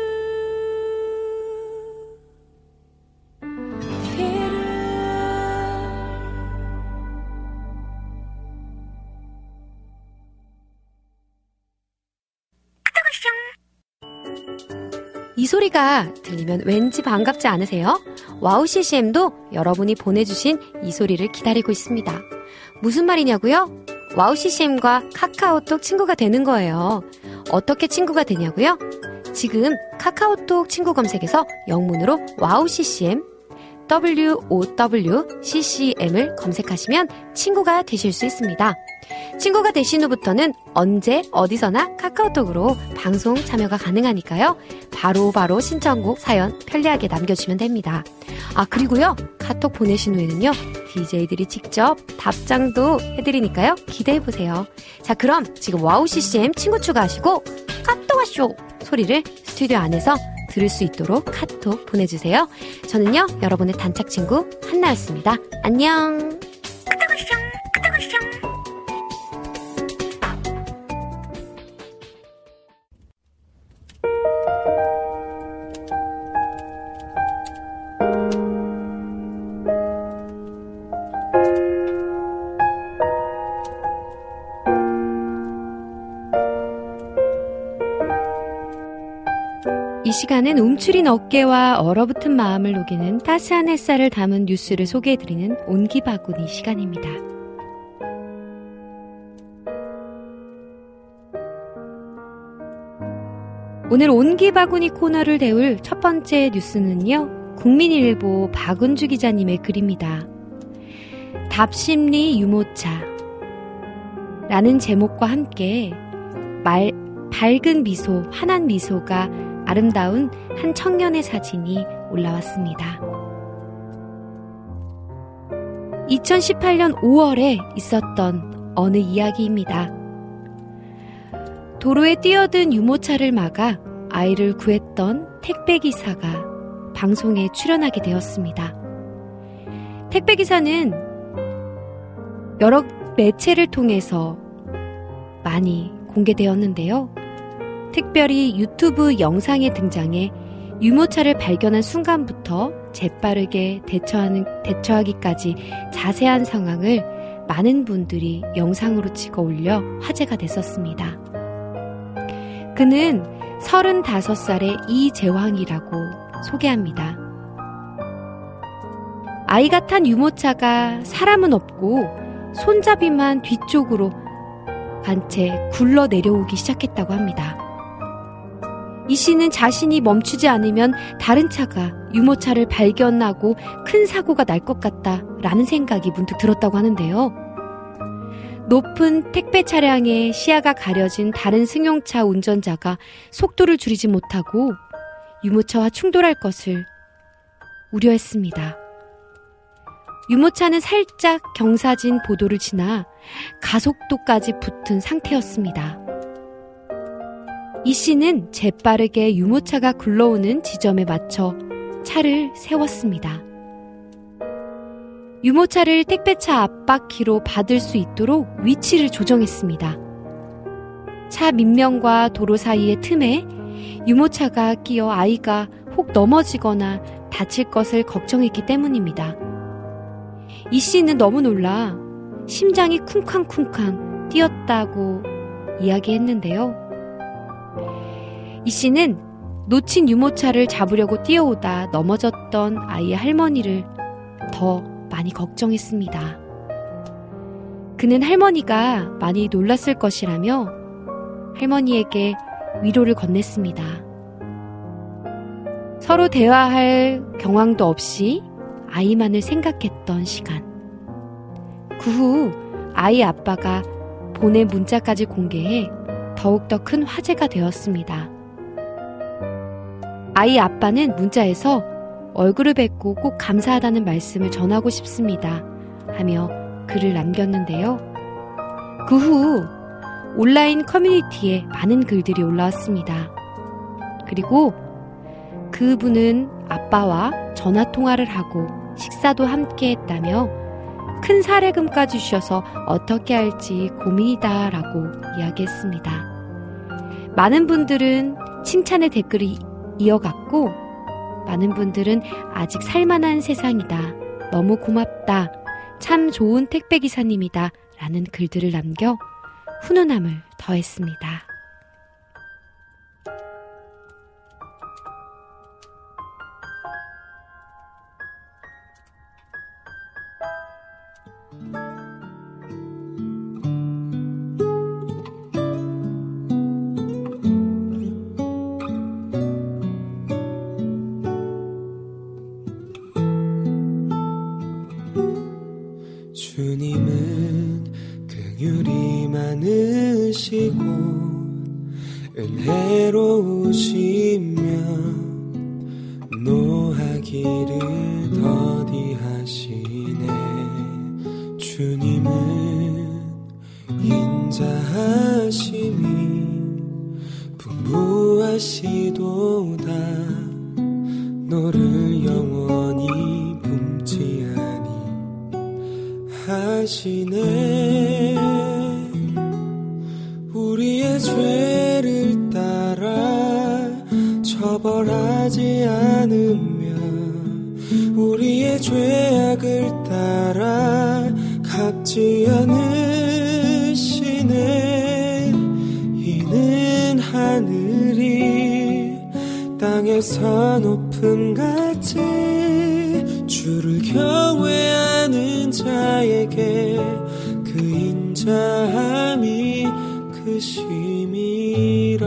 이 소리가 들리면 왠지 반갑지 않으세요? 와우 CCM도 여러분이 보내주신 이 소리를 기다리고 있습니다. 무슨 말이냐고요? 와우 CCM과 카카오톡 친구가 되는 거예요. 어떻게 친구가 되냐고요? 지금 카카오톡 친구 검색에서 영문으로 와우 CCM, WOWCCM을 검색하시면 친구가 되실 수 있습니다. 친구가 되신 후부터는 언제 어디서나 카카오톡으로 방송 참여가 가능하니까요. 바로 신청곡 사연 편리하게 남겨주시면 됩니다. 아, 그리고요, 카톡 보내신 후에는요, DJ들이 직접 답장도 해드리니까요, 기대해보세요. 자, 그럼 지금 와우 CCM 친구 추가하시고 카톡 와쇼 소리를 스튜디오 안에서 들을 수 있도록 카톡 보내주세요. 저는요, 여러분의 단짝 친구 한나였습니다. 안녕. 이 시간은 움츠린 어깨와 얼어붙은 마음을 녹이는 따스한 햇살을 담은 뉴스를 소개해드리는 온기바구니 시간입니다. 오늘 온기바구니 코너를 데울 첫 번째 뉴스는요, 국민일보 박은주 기자님의 글입니다. 답심리 유모차 라는 제목과 함께 밝은 미소, 환한 미소가 아름다운 한 청년의 사진이 올라왔습니다. 2018년 5월에 있었던 어느 이야기입니다. 도로에 뛰어든 유모차를 막아 아이를 구했던 택배기사가 방송에 출연하게 되었습니다. 택배기사는 여러 매체를 통해서 많이 공개되었는데요. 특별히 유튜브 영상에 등장해 유모차를 발견한 순간부터 재빠르게 대처하기까지 자세한 상황을 많은 분들이 영상으로 찍어 올려 화제가 됐었습니다. 그는 35살의 이재황이라고 소개합니다. 아이가 탄 유모차가 사람은 없고 손잡이만 뒤쪽으로 간 채 굴러 내려오기 시작했다고 합니다. 이 씨는 자신이 멈추지 않으면 다른 차가 유모차를 발견하고 큰 사고가 날 것 같다라는 생각이 문득 들었다고 하는데요. 높은 택배 차량에 시야가 가려진 다른 승용차 운전자가 속도를 줄이지 못하고 유모차와 충돌할 것을 우려했습니다. 유모차는 살짝 경사진 보도를 지나 가속도까지 붙은 상태였습니다. 이 씨는 재빠르게 유모차가 굴러오는 지점에 맞춰 차를 세웠습니다. 유모차를 택배차 앞바퀴로 받을 수 있도록 위치를 조정했습니다. 차 밑면과 도로 사이의 틈에 유모차가 끼어 아이가 혹 넘어지거나 다칠 것을 걱정했기 때문입니다. 이 씨는 너무 놀라 심장이 쿵쾅쿵쾅 뛰었다고 이야기했는데요. 이 씨는 놓친 유모차를 잡으려고 뛰어오다 넘어졌던 아이의 할머니를 더 많이 걱정했습니다. 그는 할머니가 많이 놀랐을 것이라며 할머니에게 위로를 건넸습니다. 서로 대화할 경황도 없이 아이만을 생각했던 시간. 그 후 아이 아빠가 보낸 문자까지 공개해 더욱더 큰 화제가 되었습니다. 아이 아빠는 문자에서 얼굴을 뵙고 꼭 감사하다는 말씀을 전하고 싶습니다 하며 글을 남겼는데요. 그 후 온라인 커뮤니티에 많은 글들이 올라왔습니다. 그리고 그분은 아빠와 전화통화를 하고 식사도 함께 했다며 큰 사례금까지 주셔서 어떻게 할지 고민이다라고 이야기했습니다. 많은 분들은 칭찬의 댓글을 이어갔고 많은 분들은 아직 살만한 세상이다. 너무 고맙다. 참 좋은 택배기사님이다. 라는 글들을 남겨 훈훈함을 더했습니다. 주님은 긍휼이 많으시고 은혜로우시며 노하기를 더디하시네. 주님은 인자하심이 풍부하시도다. 너를 영원히 품지 하시네. 우리의 죄를 따라 처벌하지 않으며 우리의 죄악을 따라 갚지 않으시네. 이는 하늘이 땅에서 높음같이 주를 경외하는 자에게 그 인자함이 크심이라.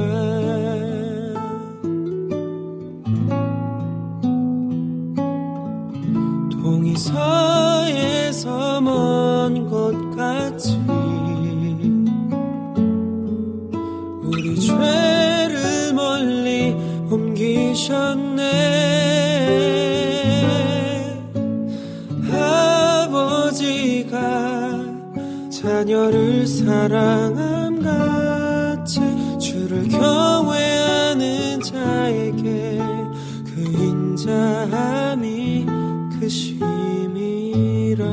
동이서에서 먼 곳같이 우리 죄를 멀리 옮기셨네. 자녀를 사랑함같이 주를 경외하는 자에게 그 인자함이 크심이라.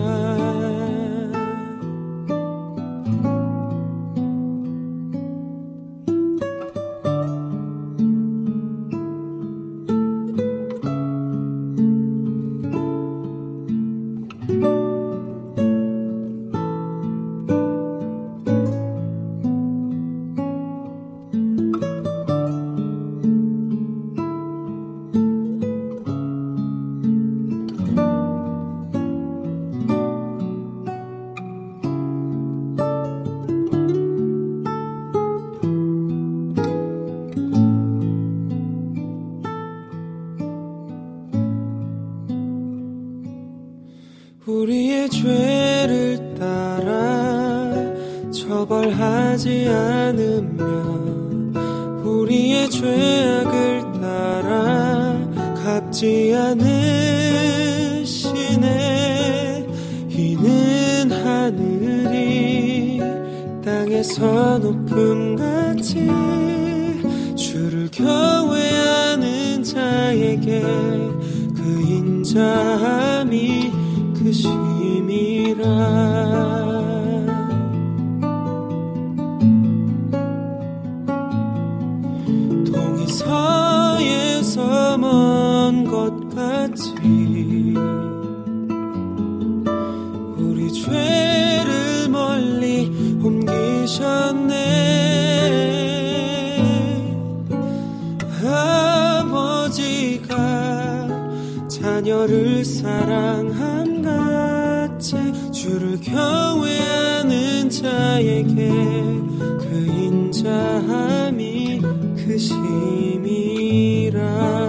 우리의 죄를 따라 처벌하지 않으며 우리의 죄악을 따라 갚지 않으시네. 이는 하늘이 땅에서 높음같이 주를 경외하는 자에게 그 인자함이 크심이라. 동이서에서 먼 곳같이 우리 죄를 멀리 옮기셨네. 아버지가 자녀를 사랑함같이 주를 경외하는 자에게 그 인자함이 크심이라.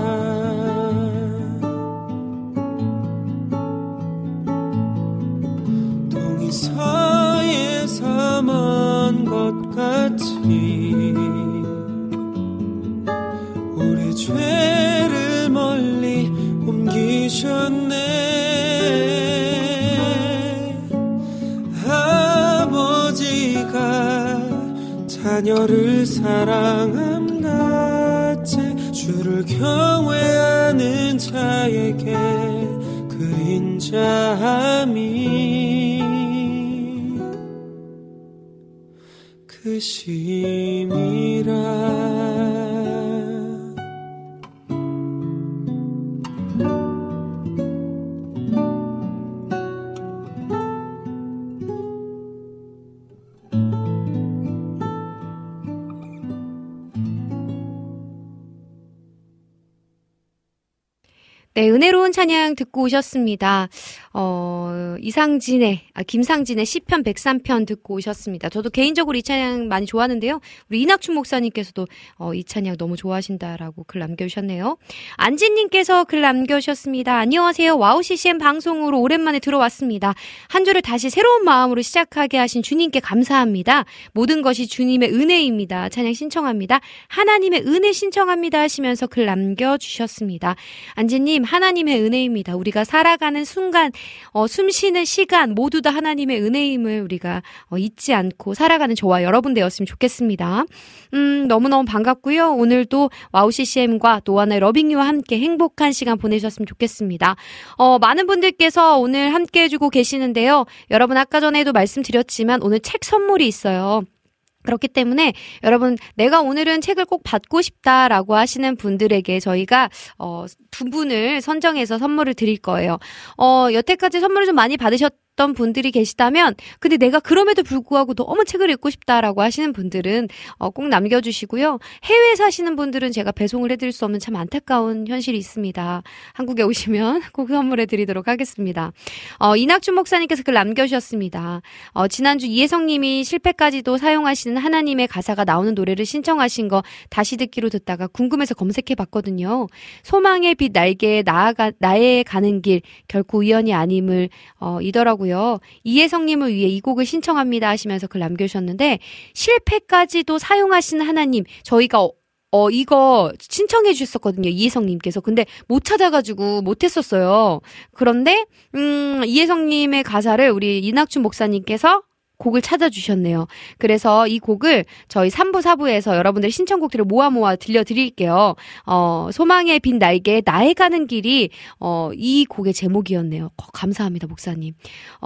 동이서에서 먼 곳같이 우리 죄를 멀리 옮기셨네. 아버지가 자녀를 사랑함같이 주를 경외하는 자에게 그 인자함이 그 심이라. 네, 은혜로운 찬양 듣고 오셨습니다. 김상진의 시편 103편 듣고 오셨습니다. 저도 개인적으로 이 찬양 많이 좋아하는데요. 우리 이낙춘 목사님께서도 이 찬양 너무 좋아하신다라고 글 남겨주셨네요. 안진님께서 글 남겨주셨습니다. 안녕하세요. 와우 CCM 방송으로 오랜만에 들어왔습니다. 한 주를 다시 새로운 마음으로 시작하게 하신 주님께 감사합니다. 모든 것이 주님의 은혜입니다. 찬양 신청합니다. 하나님의 은혜 신청합니다 하시면서 글 남겨주셨습니다. 안진님, 하나님의 은혜입니다. 우리가 살아가는 순간, 숨쉬는 시간 모두 다 하나님의 은혜임을 우리가 잊지 않고 살아가는 저와 여러분 되었으면 좋겠습니다. 너무너무 반갑고요. 오늘도 와우 CCM과 또 하나의 러빙유와 함께 행복한 시간 보내셨으면 좋겠습니다. 많은 분들께서 오늘 함께 해주고 계시는데요. 여러분 아까 전에도 말씀드렸지만 오늘 책 선물이 있어요. 그렇기 때문에 여러분 내가 오늘은 책을 꼭 받고 싶다라고 하시는 분들에게 저희가 두 분을 선정해서 선물을 드릴 거예요. 여태까지 선물을 좀 많이 받으셨던 분들이 계시다면 근데 내가 그럼에도 불구하고 너무 책을 읽고 싶다라고 하시는 분들은 꼭 남겨주시고요. 해외에 사시는 분들은 제가 배송을 해드릴 수 없는 참 안타까운 현실이 있습니다. 한국에 오시면 꼭 선물해드리도록 하겠습니다. 이낙춘 목사님께서 글 남겨주셨습니다. 지난주 이혜성님이 실패까지도 사용하시는 하나님의 가사가 나오는 노래를 신청하신 거 다시 듣기로 듣다가 궁금해서 검색해봤거든요. 소망의 빛 날개에 나의 가는 길 결코 우연이 아님을 이더라고요. 이혜성님을 위해 이 곡을 신청합니다 하시면서 글 남겨주셨는데 실패까지도 사용하시는 하나님 저희가 이거 신청해 주셨었거든요. 이혜성님께서. 근데 못 찾아가지고 못했었어요. 그런데 이혜성님의 가사를 우리 이낙춘 목사님께서 곡을 찾아주셨네요. 그래서 이 곡을 저희 3부, 4부에서 여러분들의 신청곡들을 모아 들려드릴게요. 소망의 빛 날개, 나의 가는 길이 이 곡의 제목이었네요. 감사합니다, 목사님.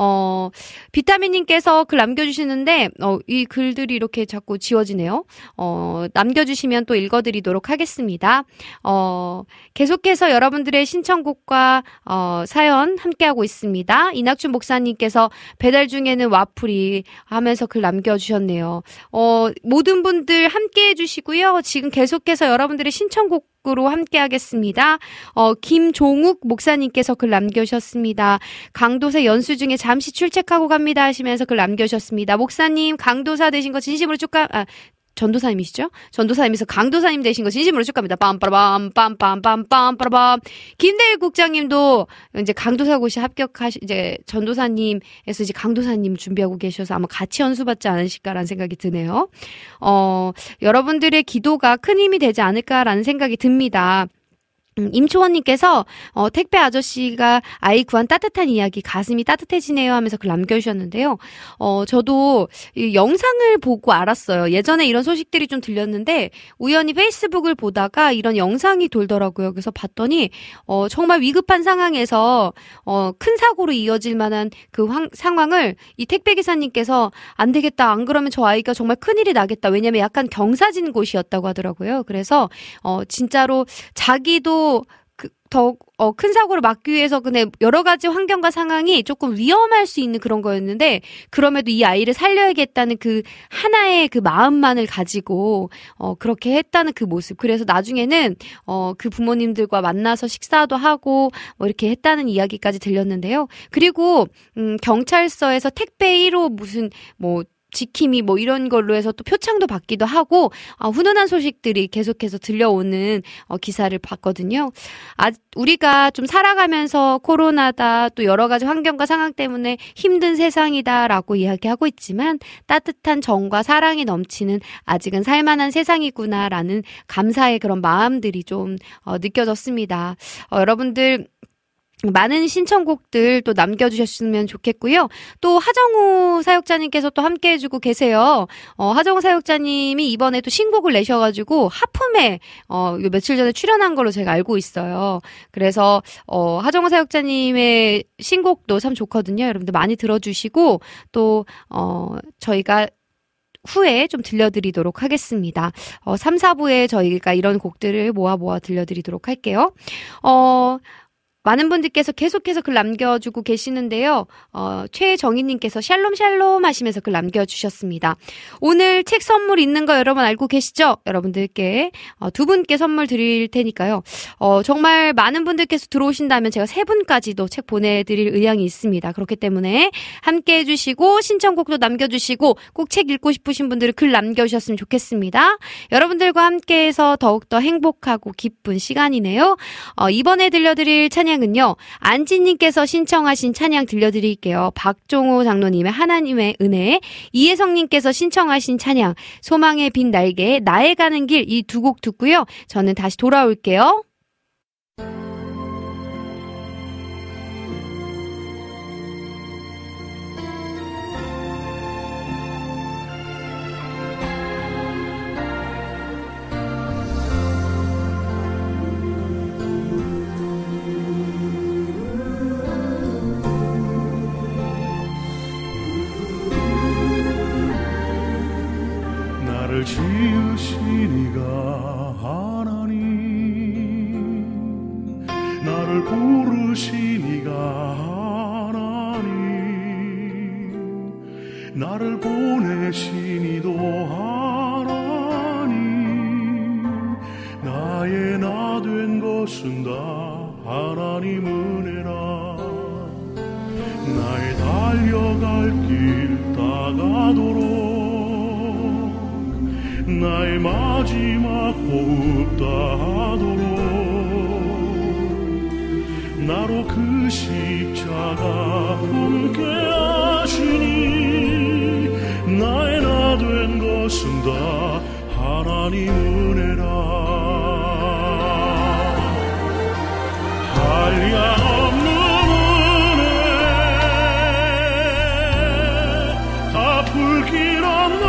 비타민님께서 글 남겨주시는데 이 글들이 이렇게 자꾸 지워지네요. 남겨주시면 또 읽어드리도록 하겠습니다. 계속해서 여러분들의 신청곡과 사연 함께하고 있습니다. 이낙춘 목사님께서 배달 중에는 와플이 하면서 글 남겨주셨네요. 모든 분들 함께 해주시고요. 지금 계속해서 여러분들의 신청곡으로 함께 하겠습니다. 김종욱 목사님께서 글 남겨주셨습니다. 강도사 연수 중에 잠시 출첵하고 갑니다 하시면서 글 남겨주셨습니다. 목사님 강도사 되신 거 진심으로 전도사님이시죠? 전도사님에서 강도사님 되신 거 진심으로 축하합니다. 빰빠라밤, 빰빰빰빰빠라밤. 김대일 국장님도 이제 강도사고시 이제 전도사님에서 이제 강도사님 준비하고 계셔서 아마 같이 연수받지 않으실까라는 생각이 드네요. 여러분들의 기도가 큰 힘이 되지 않을까라는 생각이 듭니다. 임초원님께서 택배 아저씨가 아이 구한 따뜻한 이야기 가슴이 따뜻해지네요 하면서 글 남겨주셨는데요. 저도 이 영상을 보고 알았어요. 예전에 이런 소식들이 좀 들렸는데 우연히 페이스북을 보다가 이런 영상이 돌더라고요. 그래서 봤더니 정말 위급한 상황에서 큰 사고로 이어질 만한 그 상황을 이 택배기사님께서 안 되겠다. 안 그러면 저 아이가 정말 큰일이 나겠다. 왜냐면 약간 경사진 곳이었다고 하더라고요. 그래서 진짜로 자기도 더 큰 사고를 막기 위해서 근데 여러 가지 환경과 상황이 조금 위험할 수 있는 그런 거였는데 그럼에도 이 아이를 살려야겠다는 그 하나의 그 마음만을 가지고 그렇게 했다는 그 모습. 그래서 나중에는 그 부모님들과 만나서 식사도 하고 뭐 이렇게 했다는 이야기까지 들렸는데요. 그리고 경찰서에서 택배 1호 무슨 뭐 지킴이 뭐 이런 걸로 해서 또 표창도 받기도 하고 훈훈한 소식들이 계속해서 들려오는 기사를 봤거든요. 우리가 좀 살아가면서 코로나다 또 여러 가지 환경과 상황 때문에 힘든 세상이다라고 이야기하고 있지만 따뜻한 정과 사랑이 넘치는 아직은 살만한 세상이구나라는 감사의 그런 마음들이 좀 느껴졌습니다. 여러분들 많은 신청곡들 또 남겨주셨으면 좋겠고요. 또 하정우 사역자님께서 또 함께 해주고 계세요. 하정우 사역자님이 이번에 또 신곡을 내셔가지고 하품에 며칠 전에 출연한 걸로 제가 알고 있어요. 그래서 하정우 사역자님의 신곡도 참 좋거든요. 여러분들 많이 들어주시고 또 저희가 후에 좀 들려드리도록 하겠습니다. 3, 4부에 저희가 이런 곡들을 모아 들려드리도록 할게요. 많은 분들께서 계속해서 글 남겨주고 계시는데요. 최정희님께서 샬롬 하시면서 글 남겨주셨습니다. 오늘 책 선물 있는 거 여러분 알고 계시죠? 여러분들께 두 분께 선물 드릴 테니까요. 정말 많은 분들께서 들어오신다면 제가 3분까지도 책 보내드릴 의향이 있습니다. 그렇기 때문에 함께 해주시고 신청곡도 남겨주시고 꼭 책 읽고 싶으신 분들은 글 남겨주셨으면 좋겠습니다. 여러분들과 함께해서 더욱더 행복하고 기쁜 시간이네요. 이번에 들려드릴 찬양은요. 안지님께서 신청하신 찬양 들려드릴게요. 박종호 장로님의 하나님의 은혜, 이혜성님께서 신청하신 찬양 소망의 빈 날개, 나의 가는 길, 이 두 곡 듣고요. 저는 다시 돌아올게요. 나를 지으신 이가 하나님, 나를 부르신 이가 하나님, 나를 보내신 이도 하나님, 나의 나 된 것은 다 하나님 은혜라. 나의 달려갈 길 다가도록 나의 마지막 호흡 다하도록 나로 그 십자가 함께 하시니 나의 나 된 것은 다 하나님 은혜라. 한량없는 은혜 다 불길 없는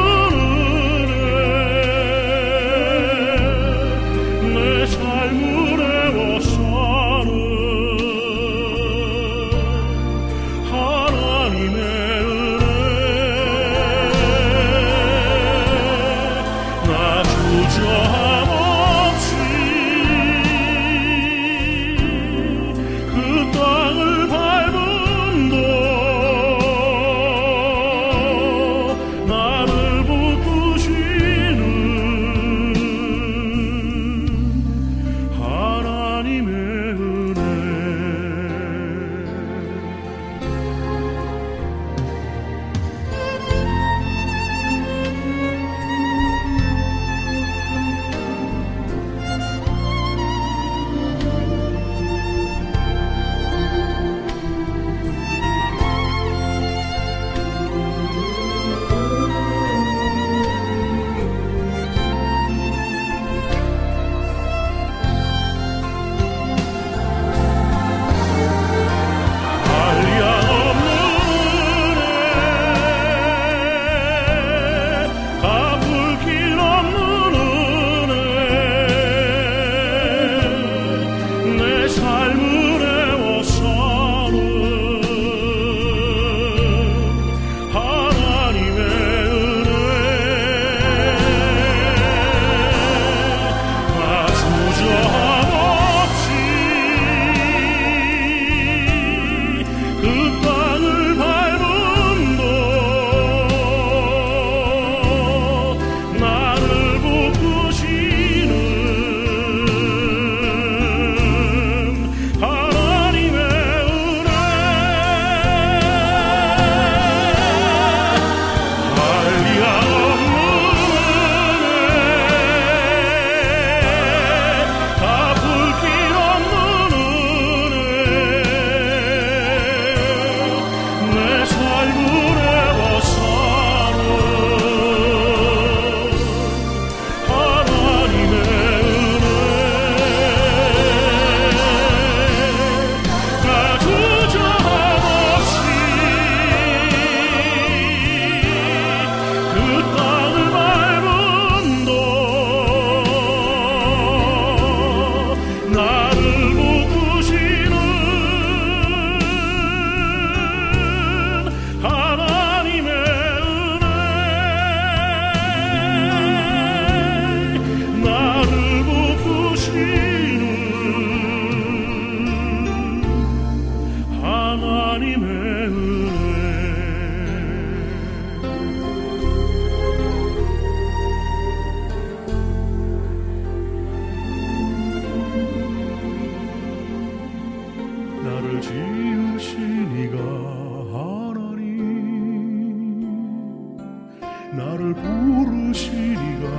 나를 부르시니가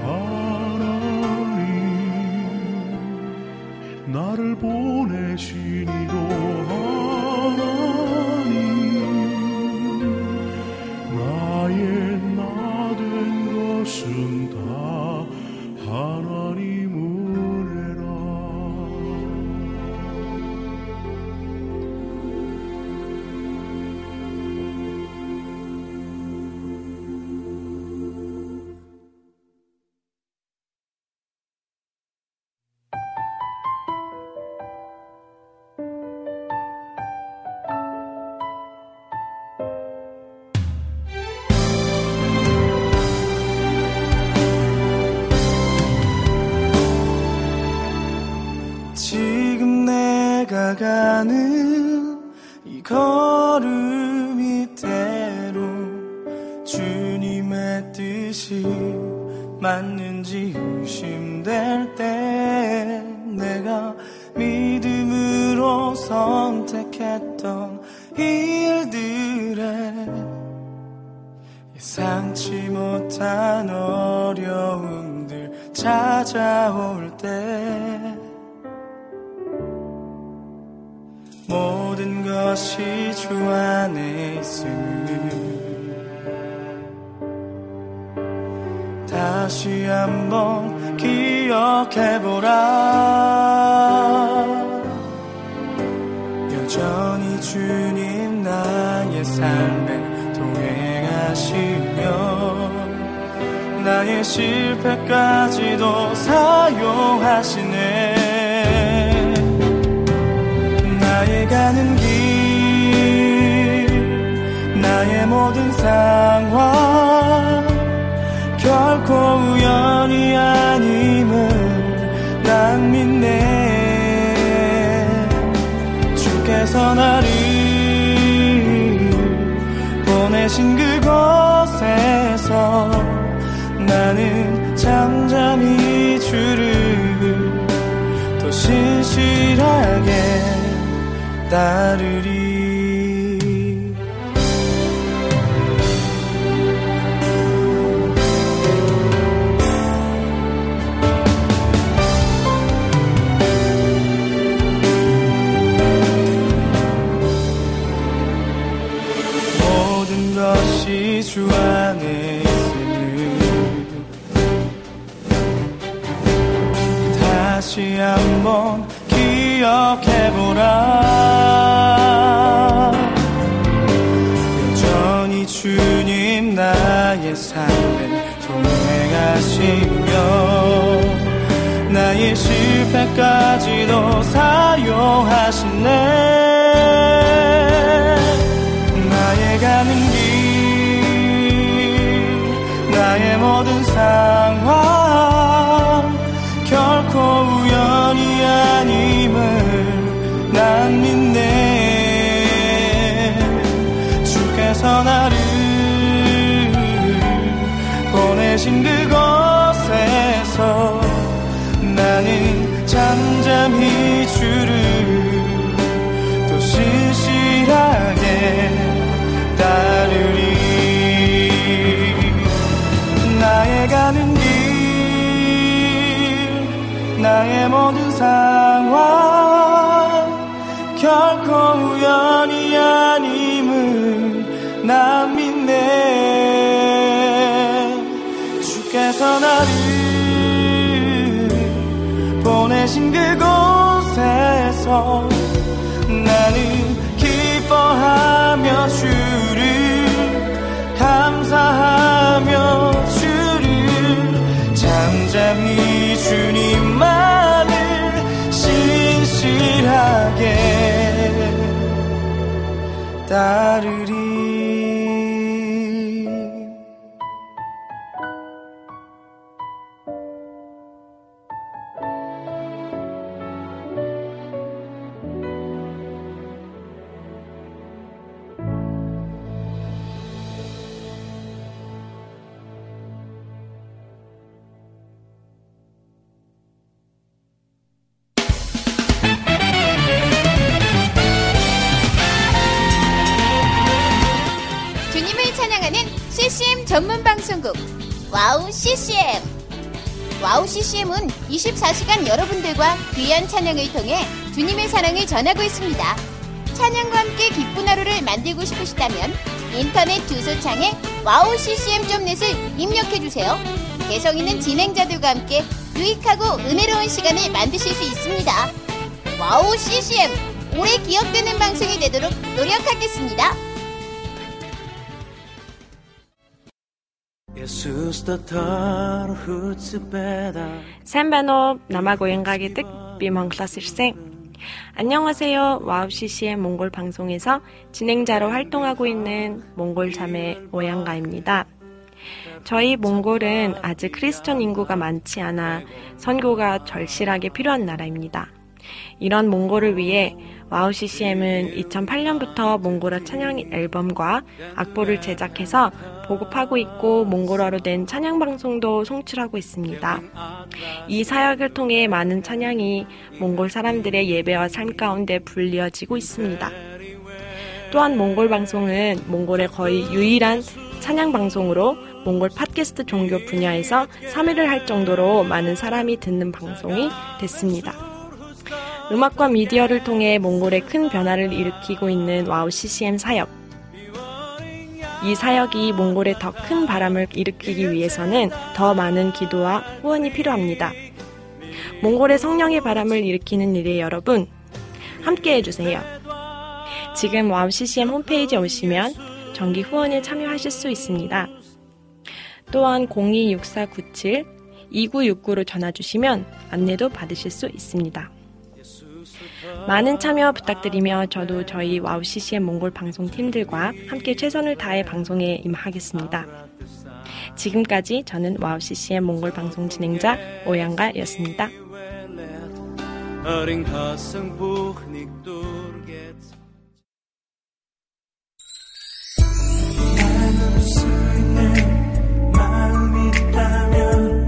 하나님 나를 보내시니도 하나님 나의 나 된 것은 다 하나님 은혜라. 지금 내가 가는 이 걸음 이대로 주님의 뜻이 맞는지 의심될 때 내가 믿음으로 선택했던 일들에 예상치 못한 어려움들 찾아올 때 모든 것이 주 안에 있음을 다시 한번 기억해보라. 여전히 주님 나의 삶에 동행하시며 나의 실패까지도 사용하시네. 나의 가는 길 나의 모든 상황 결코 우연이 아님을 난 믿네. 주께서 나를 보내신 그곳에서 나는 잠잠히 주를 또 신실하게 따르리. 모든 것이 주 안에 있음을 다시 한번 기억해보라. 여전히 주님 나의 삶에 동행하시며 나의 실패까지도 사용하시네. 나의 가는 길 나의 모든 상황 결코 우연이 아님을 난 믿네. 주께서 나를 보내신 그곳에서 나는 잠잠히 주를 또 신실하게 따르리. 나의 가는 길 나의 모든 상황 결코 우연이 아님을 난 믿네. 주께서 나를 보내신 그곳에서 나는 기뻐하며 주를 감사하며 주를 잠잠히 주님만을 신실하게 따르리. CCM 전문 방송국 와우 CCM. 와우 CCM은 24시간 여러분들과 귀한 찬양을 통해 주님의 사랑을 전하고 있습니다. 찬양과 함께 기쁜 하루를 만들고 싶으시다면 인터넷 주소창에 와우 CCM.net을 입력해주세요. 개성 있는 진행자들과 함께 유익하고 은혜로운 시간을 만드실 수 있습니다. 와우 CCM, 오래 기억되는 방송이 되도록 노력하겠습니다. Сайн байна уу? Намайг уянгаа гэдэг би Монголоос ирсэн. 안녕하세요. 와우 CCM 몽골 방송에서 진행자로 활동하고 있는 몽골 자매 오양가입니다. 저희 몽골은 아직 크리스천 인구가 많지 않아 선교가 절실하게 필요한 나라입니다. 이런 몽골을 위해 와우 CCM은 2008년부터 몽골어 찬양 앨범과 악보를 제작해서 보급하고 있고 몽골어로 된 찬양 방송도 송출하고 있습니다. 이 사역을 통해 많은 찬양이 몽골 사람들의 예배와 삶 가운데 불리어지고 있습니다. 또한 몽골 방송은 몽골의 거의 유일한 찬양 방송으로 몽골 팟캐스트 종교 분야에서 3위를 할 정도로 많은 사람이 듣는 방송이 됐습니다. 음악과 미디어를 통해 몽골에 큰 변화를 일으키고 있는 와우 CCM 사역. 이 사역이 몽골에 더 큰 바람을 일으키기 위해서는 더 많은 기도와 후원이 필요합니다. 몽골의 성령의 바람을 일으키는 일에 여러분, 함께 해주세요. 지금 와우 CCM 홈페이지에 오시면 정기 후원에 참여하실 수 있습니다. 또한 026497-2969로 전화주시면 안내도 받으실 수 있습니다. 많은 참여 부탁드리며 저도 저희 와우 CCM 몽골 방송팀들과 함께 최선을 다해 방송에 임하겠습니다. 지금까지 저는 와우 CCM 몽골 방송 진행자 오양가였습니다. 나눌 수 있는 마음이 있다면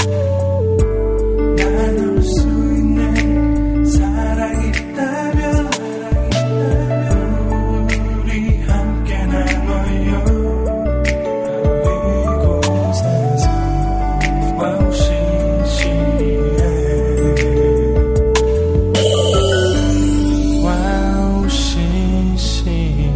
나눌 수 있는 사랑이 있다면 우리 함께 나눠요. 이곳에서 와우 CCM 와우 CCM.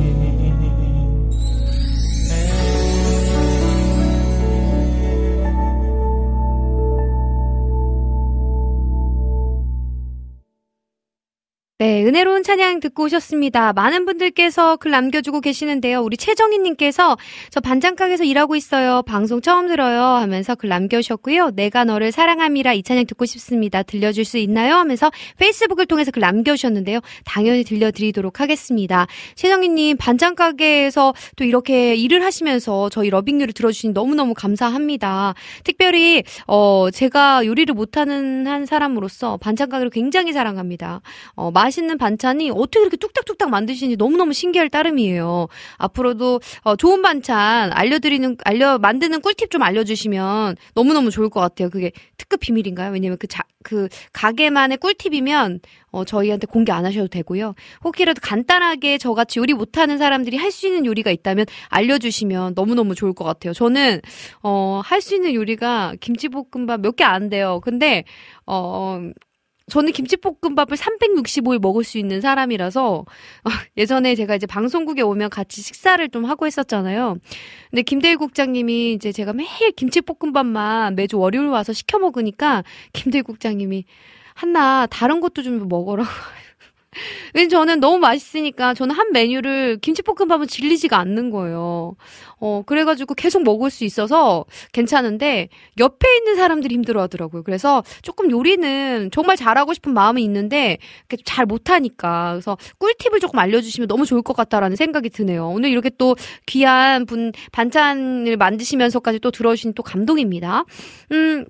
네, 은혜로운 찬양 듣고 오셨습니다. 많은 분들께서 글 남겨주고 계시는데요. 우리 최정희님께서 저 반찬가게에서 일하고 있어요. 방송 처음 들어요 하면서 글 남겨주셨고요. 내가 너를 사랑함이라 이 찬양 듣고 싶습니다. 들려줄 수 있나요? 하면서 페이스북을 통해서 글 남겨주셨는데요. 당연히 들려드리도록 하겠습니다. 최정희님 반찬가게에서 또 이렇게 일을 하시면서 저희 러빙유를 들어주시니 너무너무 감사합니다. 특별히 제가 요리를 못하는 한 사람으로서 반찬가게를 굉장히 사랑합니다. 맛있는 반찬이 어떻게 이렇게 뚝딱뚝딱 만드시는지 너무너무 신기할 따름이에요. 앞으로도 좋은 반찬 만드는 꿀팁 좀 알려주시면 너무너무 좋을 것 같아요. 그게 특급 비밀인가요? 왜냐면 그 가게만의 꿀팁이면 저희한테 공개 안 하셔도 되고요. 혹이라도 간단하게 저같이 요리 못하는 사람들이 할 수 있는 요리가 있다면 알려주시면 너무너무 좋을 것 같아요. 저는 할 수 있는 요리가 김치볶음밥 몇 개 안 돼요. 근데 저는 김치볶음밥을 365일 먹을 수 있는 사람이라서 예전에 제가 이제 방송국에 오면 같이 식사를 좀 하고 했었잖아요. 근데 김대일 국장님이 이제 제가 매일 김치볶음밥만 매주 월요일 와서 시켜 먹으니까 김대일 국장님이 한나 다른 것도 좀 먹어라. 왜냐면 저는 너무 맛있으니까 저는 한 메뉴를 김치볶음밥은 질리지가 않는 거예요. 그래가지고 계속 먹을 수 있어서 괜찮은데 옆에 있는 사람들이 힘들어 하더라고요. 그래서 조금 요리는 정말 잘하고 싶은 마음이 있는데 잘 못하니까. 그래서 꿀팁을 조금 알려주시면 너무 좋을 것 같다라는 생각이 드네요. 오늘 이렇게 또 귀한 반찬을 만드시면서까지 또 들어주신 또 감동입니다.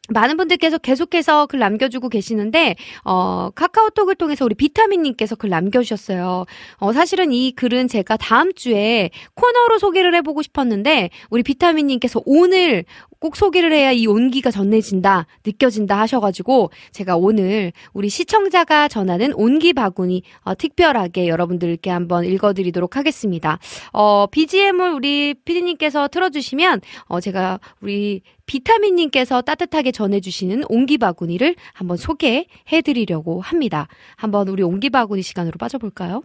많은 분들께서 계속해서 글 남겨주고 계시는데, 카카오톡을 통해서 우리 비타민님께서 글 남겨주셨어요. 사실은 이 글은 제가 다음 주에 코너로 소개를 해보고 싶었는데, 우리 비타민님께서 오늘 꼭 소개를 해야 이 온기가 전해진다, 느껴진다 하셔가지고, 제가 오늘 우리 시청자가 전하는 온기 바구니, 특별하게 여러분들께 한번 읽어드리도록 하겠습니다. BGM을 우리 피디님께서 틀어주시면, 제가 우리 비타민님께서 따뜻하게 전해주시는 온기바구니를 한번 소개해드리려고 합니다. 한번 우리 온기바구니 시간으로 빠져볼까요?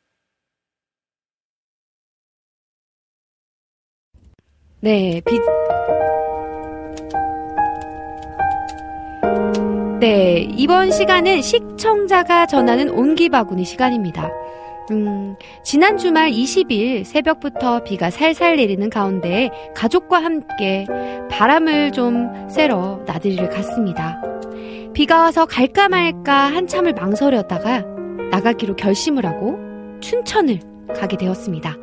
네, 이번 시간은 시청자가 전하는 온기바구니 시간입니다. 지난 주말 20일 새벽부터 비가 살살 내리는 가운데 가족과 함께 바람을 좀 쐬러 나들이를 갔습니다. 비가 와서 갈까 말까 한참을 망설였다가 나가기로 결심을 하고 춘천을 가게 되었습니다.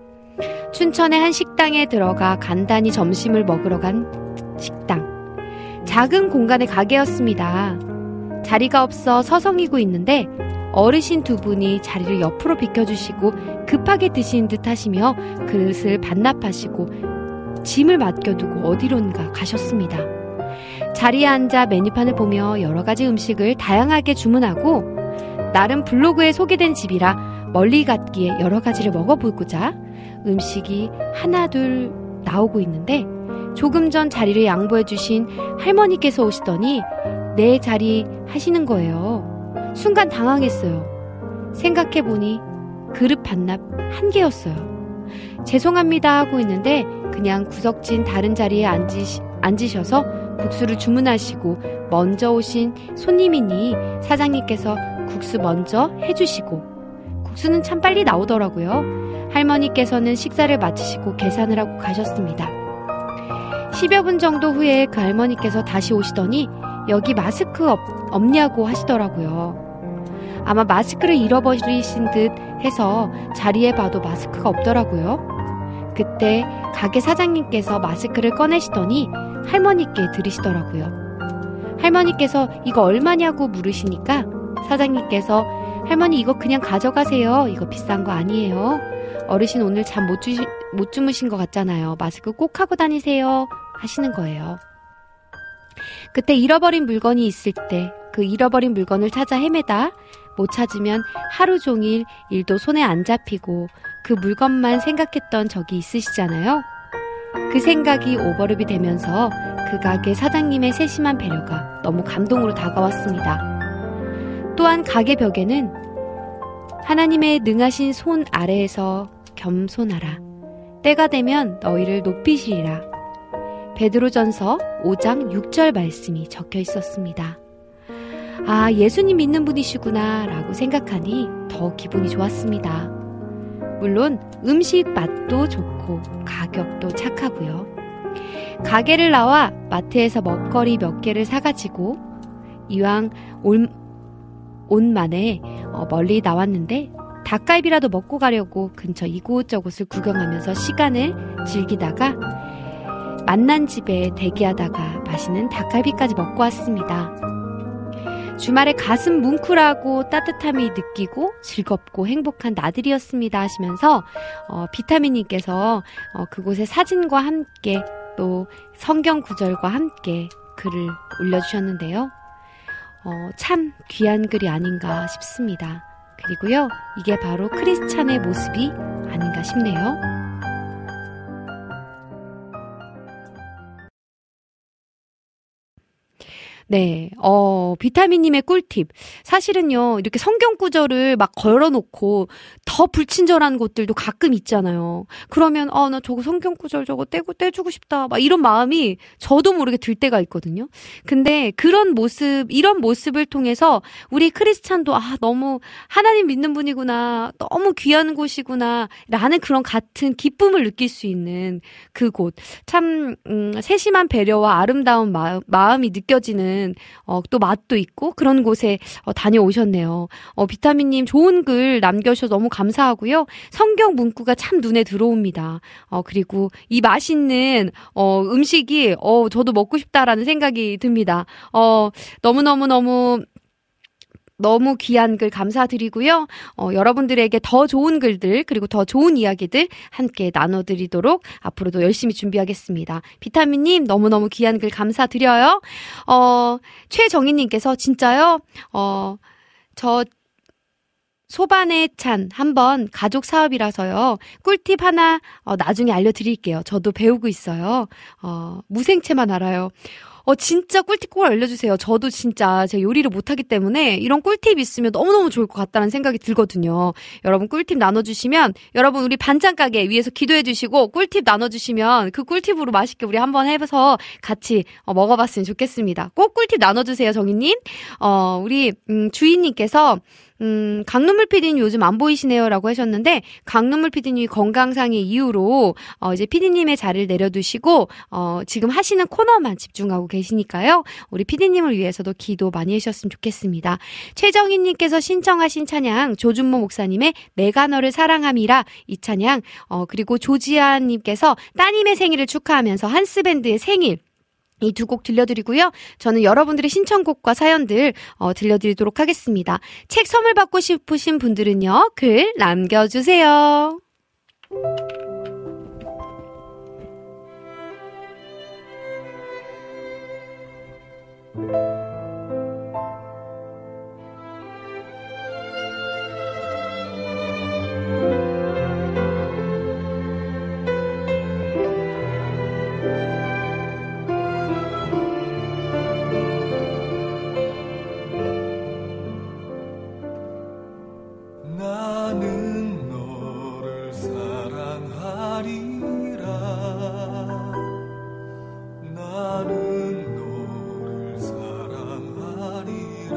춘천의 한 식당에 들어가 간단히 점심을 먹으러 간 식당. 작은 공간의 가게였습니다. 자리가 없어 서성이고 있는데 어르신 두 분이 자리를 옆으로 비켜주시고 급하게 드신 듯 하시며 그릇을 반납하시고 짐을 맡겨두고 어디론가 가셨습니다. 자리에 앉아 메뉴판을 보며 여러 가지 음식을 다양하게 주문하고 나름 블로그에 소개된 집이라 멀리 갔기에 여러 가지를 먹어보고자 음식이 하나둘 나오고 있는데 조금 전 자리를 양보해주신 할머니께서 오시더니 내 자리 하시는 거예요. 순간 당황했어요. 생각해보니 그릇 반납 한 개였어요. 죄송합니다 하고 있는데 그냥 구석진 다른 자리에 앉으셔서 국수를 주문하시고 먼저 오신 손님이니 사장님께서 국수 먼저 해주시고 국수는 참 빨리 나오더라고요. 할머니께서는 식사를 마치시고 계산을 하고 가셨습니다. 10여 분 정도 후에 그 할머니께서 다시 오시더니 여기 마스크 없냐고 하시더라고요. 아마 마스크를 잃어버리신 듯 해서 자리에 봐도 마스크가 없더라고요. 그때 가게 사장님께서 마스크를 꺼내시더니 할머니께 들이시더라고요. 할머니께서 이거 얼마냐고 물으시니까 사장님께서 할머니 이거 그냥 가져가세요. 이거 비싼 거 아니에요. 어르신 오늘 잠 못 주무신 것 같잖아요. 마스크 꼭 하고 다니세요. 하시는 거예요. 그때 잃어버린 물건이 있을 때 그 잃어버린 물건을 찾아 헤매다 못 찾으면 하루 종일 일도 손에 안 잡히고 그 물건만 생각했던 적이 있으시잖아요. 그 생각이 오버랩이 되면서 그 가게 사장님의 세심한 배려가 너무 감동으로 다가왔습니다. 또한 가게 벽에는 하나님의 능하신 손 아래에서 겸손하라. 때가 되면 너희를 높이시리라. 베드로전서 5장 6절 말씀이 적혀 있었습니다. 아, 예수님 믿는 분이시구나 라고 생각하니 더 기분이 좋았습니다. 물론 음식 맛도 좋고 가격도 착하고요. 가게를 나와 마트에서 먹거리 몇 개를 사가지고 이왕 온 만에 멀리 나왔는데 닭갈비라도 먹고 가려고 근처 이곳저곳을 구경하면서 시간을 즐기다가 만난 집에 대기하다가 맛있는 닭갈비까지 먹고 왔습니다. 주말에 가슴 뭉클하고 따뜻함이 느끼고 즐겁고 행복한 나들이였습니다 하시면서 비타민님께서 그곳의 사진과 함께 또 성경 구절과 함께 글을 올려주셨는데요. 참 귀한 글이 아닌가 싶습니다. 그리고요, 이게 바로 크리스찬의 모습이 아닌가 싶네요. 네, 비타민님의 꿀팁. 사실은요, 이렇게 성경 구절을 막 걸어놓고 더 불친절한 곳들도 가끔 있잖아요. 그러면, 나 저거 성경 구절 저거 떼주고 싶다. 막 이런 마음이 저도 모르게 들 때가 있거든요. 근데 그런 모습, 이런 모습을 통해서 우리 크리스찬도, 너무 하나님 믿는 분이구나. 너무 귀한 곳이구나. 라는 그런 같은 기쁨을 느낄 수 있는 그곳. 참, 세심한 배려와 아름다운 마음이 느껴지는 있는 또 맛도 있고 그런 곳에 다녀오셨네요. 비타민님 좋은 글 남겨주셔서 너무 감사하고요. 성경 문구가 참 눈에 들어옵니다. 그리고 이 맛있는 음식이 저도 먹고 싶다라는 생각이 듭니다. 너무 귀한 글 감사드리고요. 여러분들에게 더 좋은 글들 그리고 더 좋은 이야기들 함께 나눠드리도록 앞으로도 열심히 준비하겠습니다. 비타민님 너무너무 귀한 글 감사드려요. 최정희님께서 진짜요? 저 소반의 찬 한번 가족 사업이라서요. 꿀팁 하나 나중에 알려드릴게요. 저도 배우고 있어요. 무생채만 알아요. 진짜 꿀팁 꼭 알려주세요. 저도 진짜 제가 요리를 못하기 때문에 이런 꿀팁 있으면 너무너무 좋을 것 같다는 생각이 들거든요. 여러분 꿀팁 나눠주시면 여러분 우리 반찬가게 위에서 기도해주시고 꿀팁 나눠주시면 그 꿀팁으로 맛있게 우리 한번 해서 같이 먹어봤으면 좋겠습니다. 꼭 꿀팁 나눠주세요, 정희님. 우리 주인님께서 강눈물 PD님 요즘 안 보이시네요 라고 하셨는데 강눈물 PD님이 건강상의 이유로 이제 PD님의 자리를 내려두시고 지금 하시는 코너만 집중하고 계시니까요. 우리 PD님을 위해서도 기도 많이 해주셨으면 좋겠습니다. 최정희님께서 신청하신 찬양 조준모 목사님의 내가 너를 사랑함이라 이 찬양 그리고 조지아님께서 따님의 생일을 축하하면서 한스밴드의 생일 이 두 곡 들려드리고요. 저는 여러분들의 신청곡과 사연들 들려드리도록 하겠습니다. 책 선물 받고 싶으신 분들은요. 글 남겨주세요. 나는 너를 사랑하리라 나는 너를 사랑하리라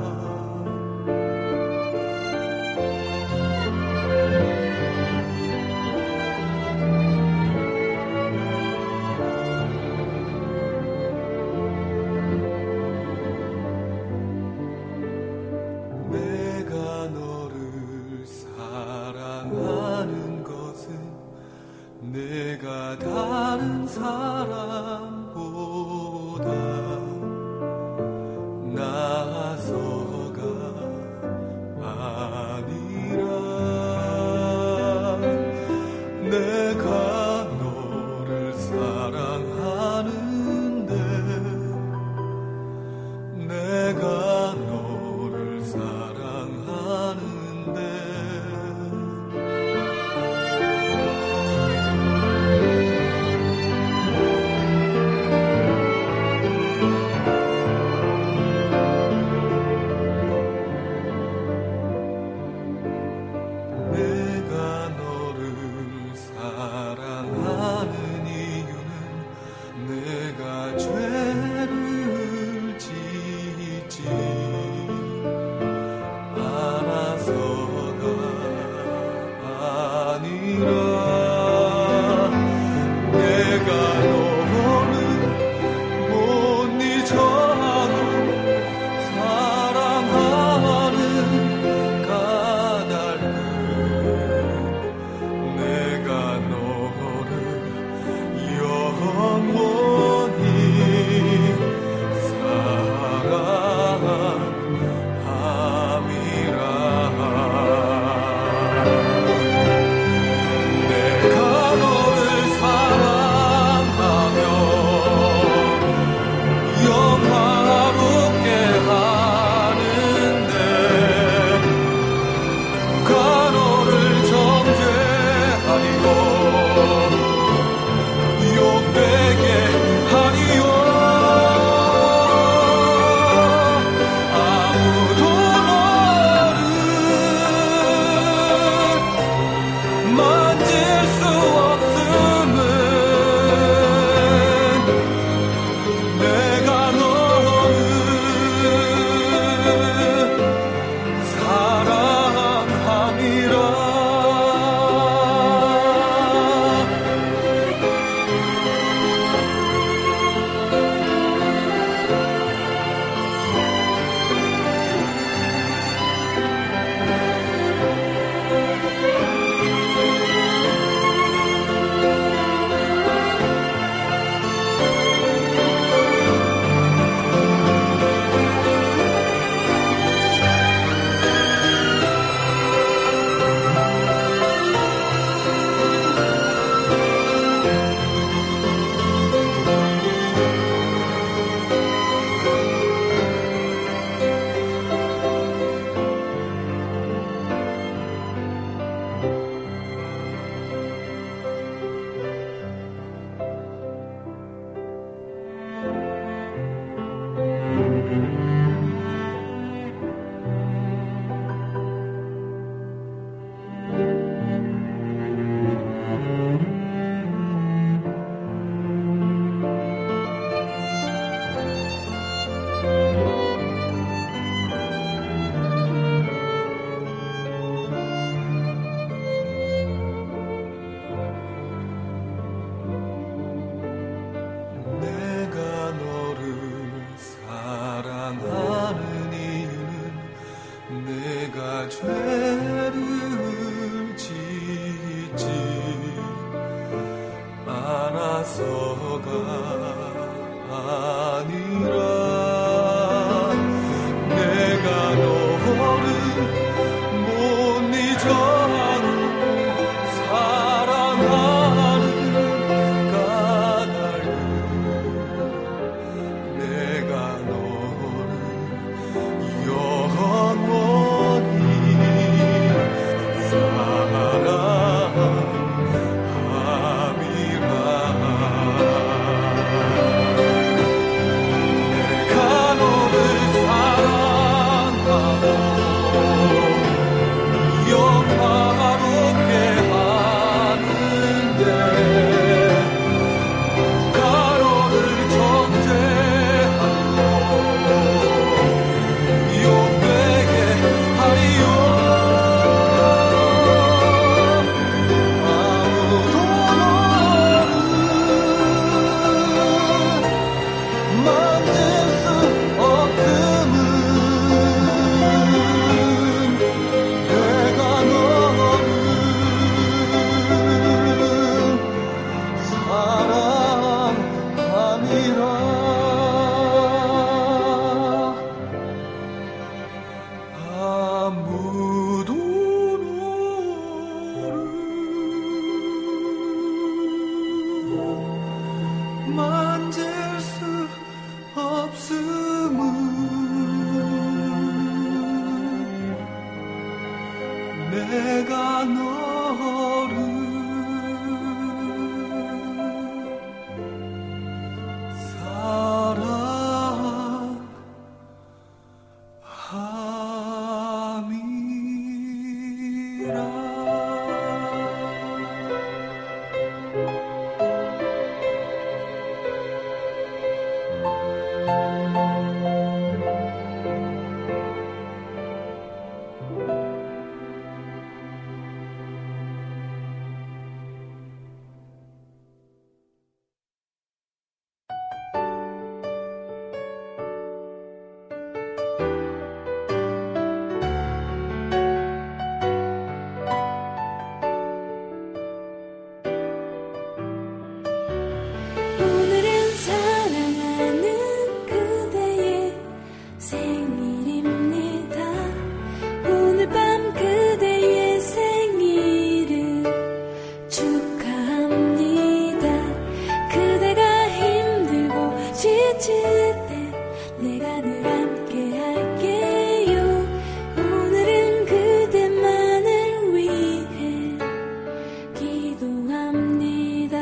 내가 너를 사랑하는 것은 내가 다른 사람보다 나서가 아니라 내가 너를 사랑하는데 내가 너를 사랑하는데 아니라 내가 너를 못 잊어도 사랑하는 까닭은 내가 너를 영원히 사랑함이라. 내가 너를 사랑하고 영화롭게 하는데 누가 너를 정죄하고 욕되게 하리요. 아무도 너를 만질 수 없음은 내가 너를 사랑함이라. 아무도 너를 만질 수 없음은 내가 너를 오늘은 사랑하는 그대의 생일입니다. 오늘 밤 그대의 생일을 축하합니다. 그대가 힘들고 지칠 때 내가 늘 함께 할게요. 오늘은 그대만을 위해 기도합니다.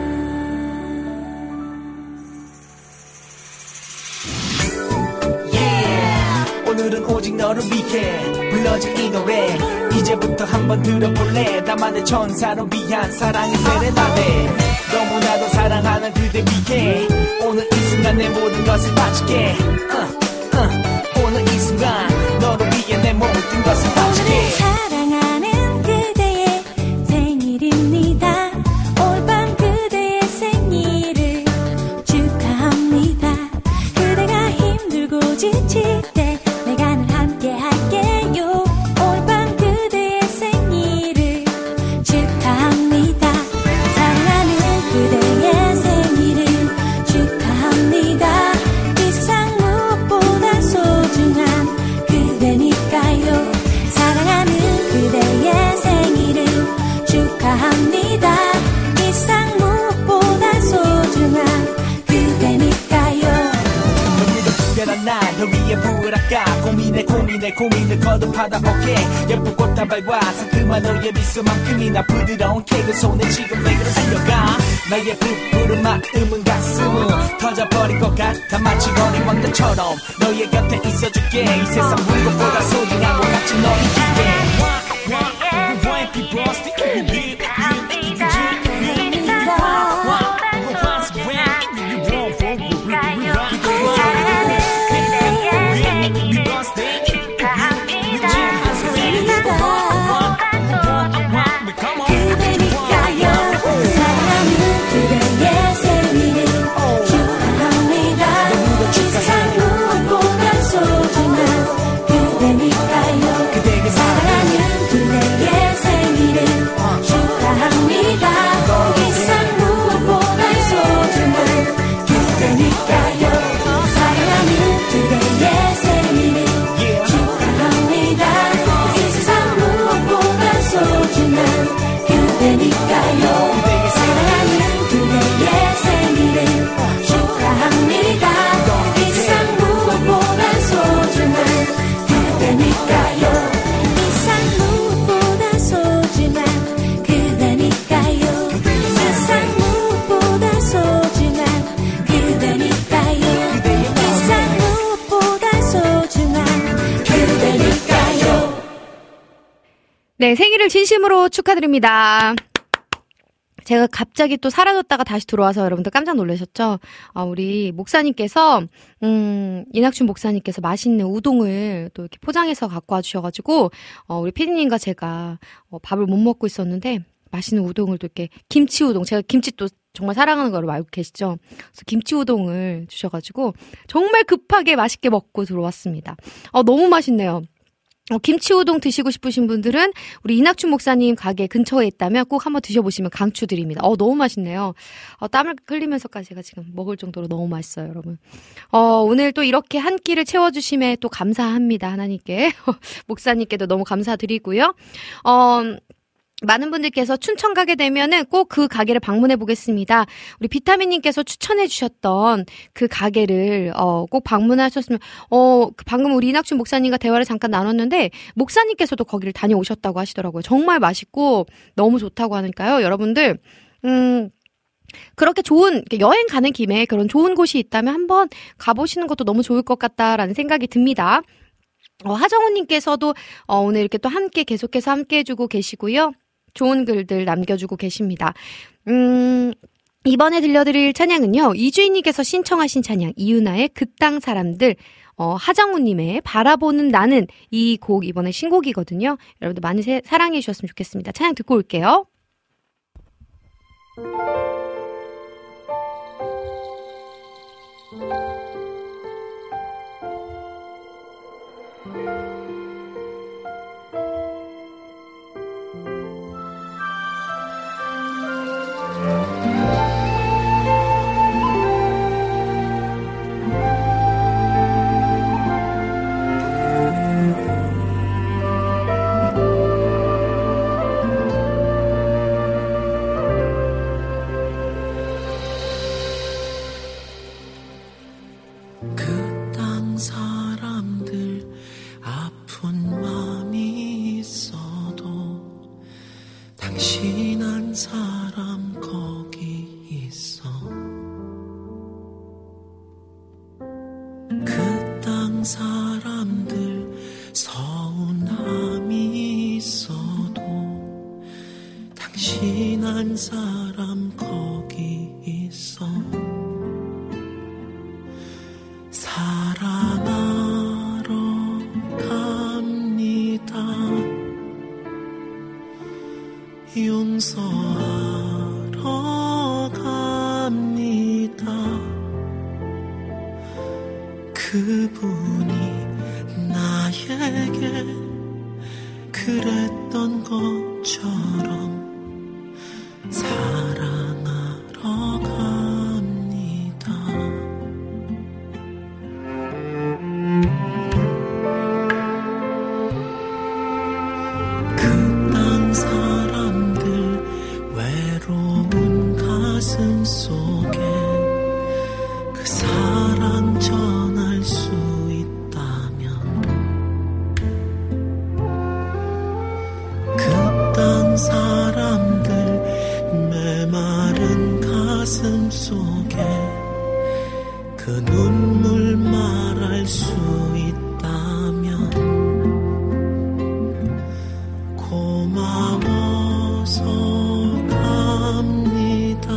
오늘은 오직 너를 위해 불러진 이 노래 이제부터 한번 들어볼래. 나만의 천사를 위한 사랑의 세레나데. 너무나도 사랑하는 그대 위해 오늘 이 순간 내 모든 것을 바칠게. 오늘 이 순간 너를 위해 내 모든 것을 바칠게. 오늘은 사랑하는 그대의 생일입니다. 오늘 밤 그대의 생일을 축하합니다. 그대가 힘들고 지칠 때 내가 늘 함께 할게요. 오늘 밤 그대의 생일을 축하합니다. 사랑하는 그대의 생일을 축하합니다. 이 세상 무엇보다 소중한 그대니까요. 사랑하는 그대의 생일을 축하합니다. 이 세상 무엇보다 소중한 그대니까요. 오늘도 특별한 날 너 위에 부을할까. 고민을 거듭하다 볼게. 예쁜 꽃다발과 상큼한 너의 미소만큼이나 부드러운 케이크 손에 지금 내게로 달려가. 나의 부푸른 마음은 가슴은 터져버릴 것 같아. 마치 어린 왕자처럼 너의 곁에 있어줄게. 이 세상 무엇보다 소중하고 값진 너이기에. 사랑하는 네, 생일을 진심으로 축하드립니다. 제가 갑자기 또 사라졌다가 다시 들어와서 여러분들 깜짝 놀라셨죠? 우리 목사님께서, 이낙춘 목사님께서 맛있는 우동을 또 이렇게 포장해서 갖고 와주셔가지고, 우리 피디님과 제가 밥을 못 먹고 있었는데, 맛있는 우동을 또 이렇게 김치 우동, 제가 김치 또 정말 사랑하는 걸 알고 계시죠? 그래서 김치 우동을 주셔가지고, 정말 급하게 맛있게 먹고 들어왔습니다. 너무 맛있네요. 김치 우동 드시고 싶으신 분들은 우리 이낙춘 목사님 가게 근처에 있다면 꼭 한번 드셔보시면 강추드립니다. 너무 맛있네요. 땀을 흘리면서까지 제가 지금 먹을 정도로 너무 맛있어요, 여러분. 오늘 또 이렇게 한 끼를 채워주심에 또 감사합니다, 하나님께. 목사님께도 너무 감사드리고요. 많은 분들께서 춘천 가게 되면은 꼭 그 가게를 방문해 보겠습니다. 우리 비타민님께서 추천해 주셨던 그 가게를 꼭 방문하셨으면 방금 우리 이낙춘 목사님과 대화를 잠깐 나눴는데 목사님께서도 거기를 다녀오셨다고 하시더라고요. 정말 맛있고 너무 좋다고 하니까요. 여러분들 그렇게 좋은 여행 가는 김에 그런 좋은 곳이 있다면 한번 가보시는 것도 너무 좋을 것 같다라는 생각이 듭니다. 하정우님께서도 오늘 이렇게 또 함께 계속해서 함께 해주고 계시고요. 좋은 글들 남겨주고 계십니다. 이번에 들려드릴 찬양은요. 이주인님께서 신청하신 찬양 이윤아의 그 땅 사람들, 하정우님의 바라보는 나는 이 곡 이번에 신곡이거든요. 여러분들 많이 사랑해 주셨으면 좋겠습니다. 찬양 듣고 올게요. 용서하러 갑니다. 그분이 나에게 그랬던 것처럼 사랑하러 갑니다. 그 땅 사람들 외로운 가슴 속에 그 사랑 전할 수 있다면 그 땅 사람들 메마른 가슴 속에 그 눈물 말할 수 있다면 고마워서 갑니다.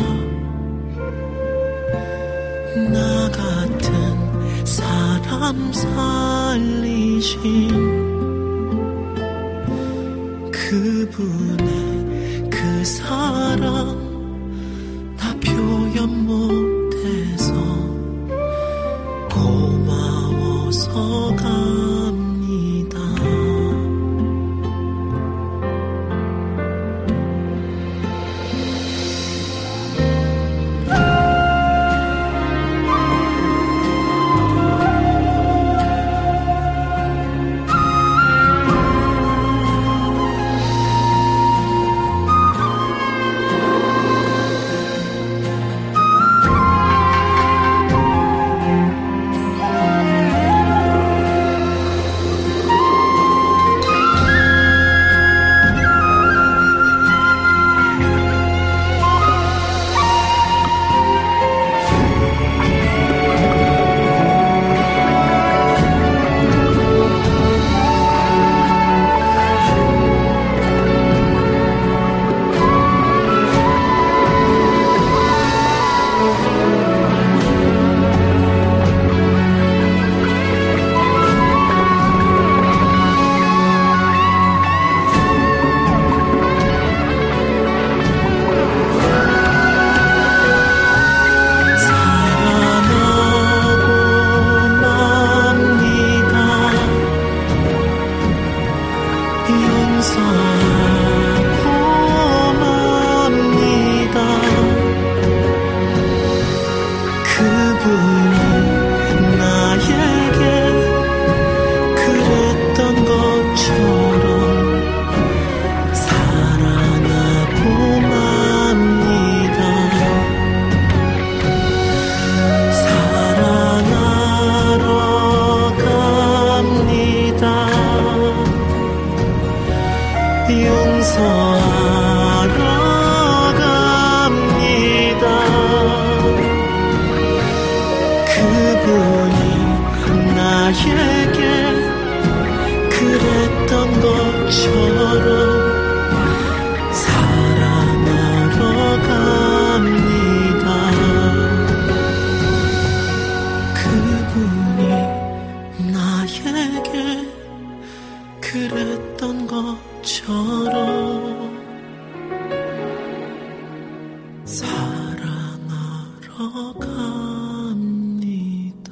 나 같은 사람 살리신 그분의 그 사랑 다 표현 못해서 고마워서 갑니다. 그분이 나에게 그랬던 것처럼 사랑하고 맙니다. 사랑하러 갑니다. 용서하러 갑니다. 그분이 나에게 그랬던 것처럼 사랑하러 갑니다. 그분이 나에게 그랬던 것처럼 사랑하러 갑니다.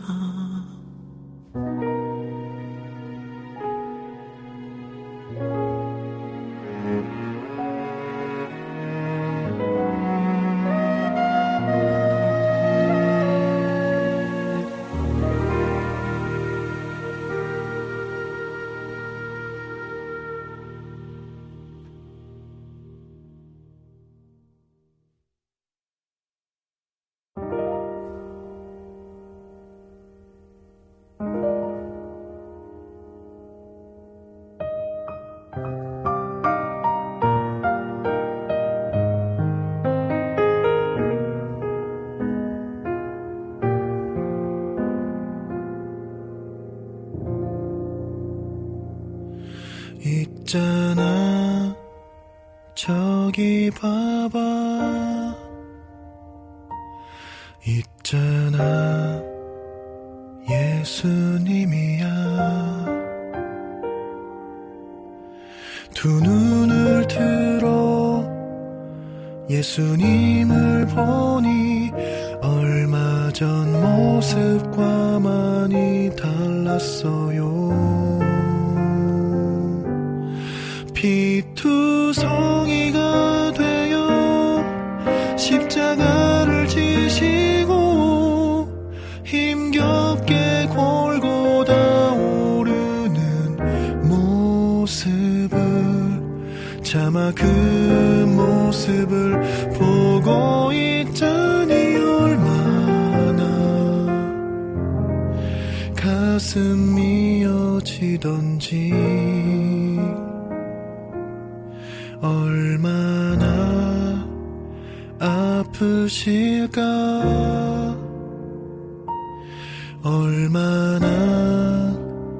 있잖아 저기 봐봐 있잖아 예수님이야 두 눈을 들어 예수님을 보니 얼마 전 모습과 많이 달랐어요 피투성이가 되어 십자가를 지시고 힘겹게 골고다 오르는 모습을 차마 그 모습을 보고 있자니 얼마나 가슴이 미어지던지 얼마나 아프실까 얼마나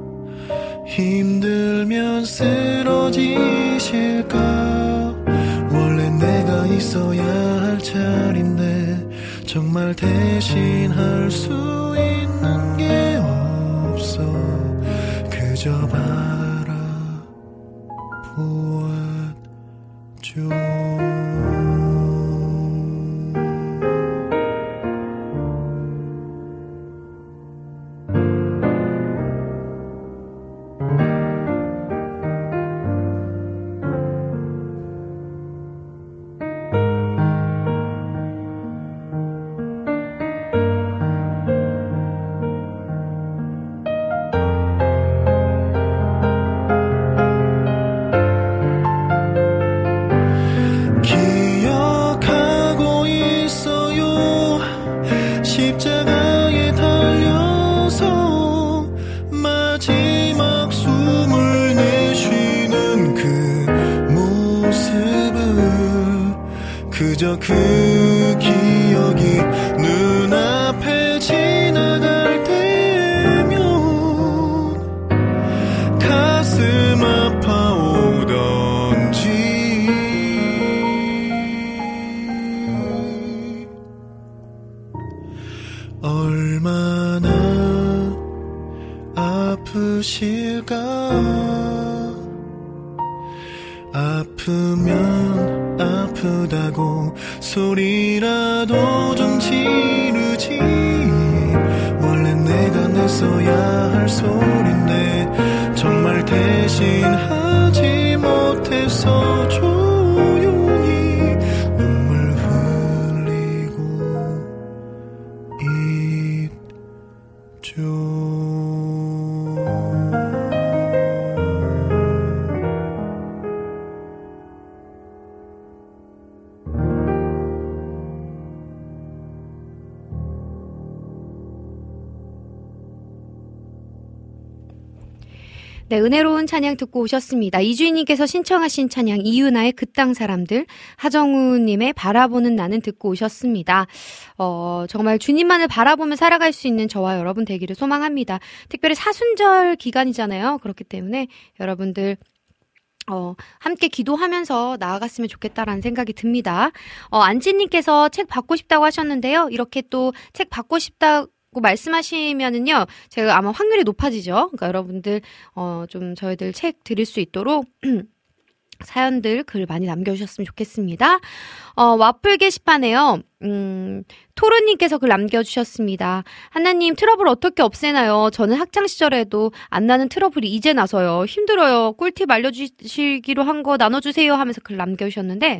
힘들면 쓰러지실까 원래 내가 있어야 할 자리인데 정말 대신할 수 있는 게 없어 그저 바라보았죠 그저 그 기억이 눈앞에 지나갈 때면 가슴 아파오던지 얼마나 아프실까 아프면 아프다고 소리라도 좀 지르지 원래 내가 냈어야 할 소린데 정말 대신하지 못해서 조용히 눈물 흘리고 네, 은혜로운 찬양 듣고 오셨습니다. 이주인님께서 신청하신 찬양 이윤아의 그 땅 사람들, 하정우님의 바라보는 나는 듣고 오셨습니다. 정말 주님만을 바라보며 살아갈 수 있는 저와 여러분 되기를 소망합니다. 특별히 사순절 기간이잖아요. 그렇기 때문에 여러분들 함께 기도하면서 나아갔으면 좋겠다라는 생각이 듭니다. 안지님께서 책 받고 싶다고 하셨는데요. 이렇게 또 책 받고 싶다고 말씀하시면은요, 제가 아마 확률이 높아지죠. 그러니까 여러분들, 좀 저희들 책 드릴 수 있도록 사연들 글 많이 남겨주셨으면 좋겠습니다. 와플 게시판에요. 토르님께서 글 남겨주셨습니다. 하나님, 트러블 어떻게 없애나요? 저는 학창시절에도 안 나는 트러블이 이제 나서요. 힘들어요. 꿀팁 알려주시기로 한 거 나눠주세요 하면서 글 남겨주셨는데,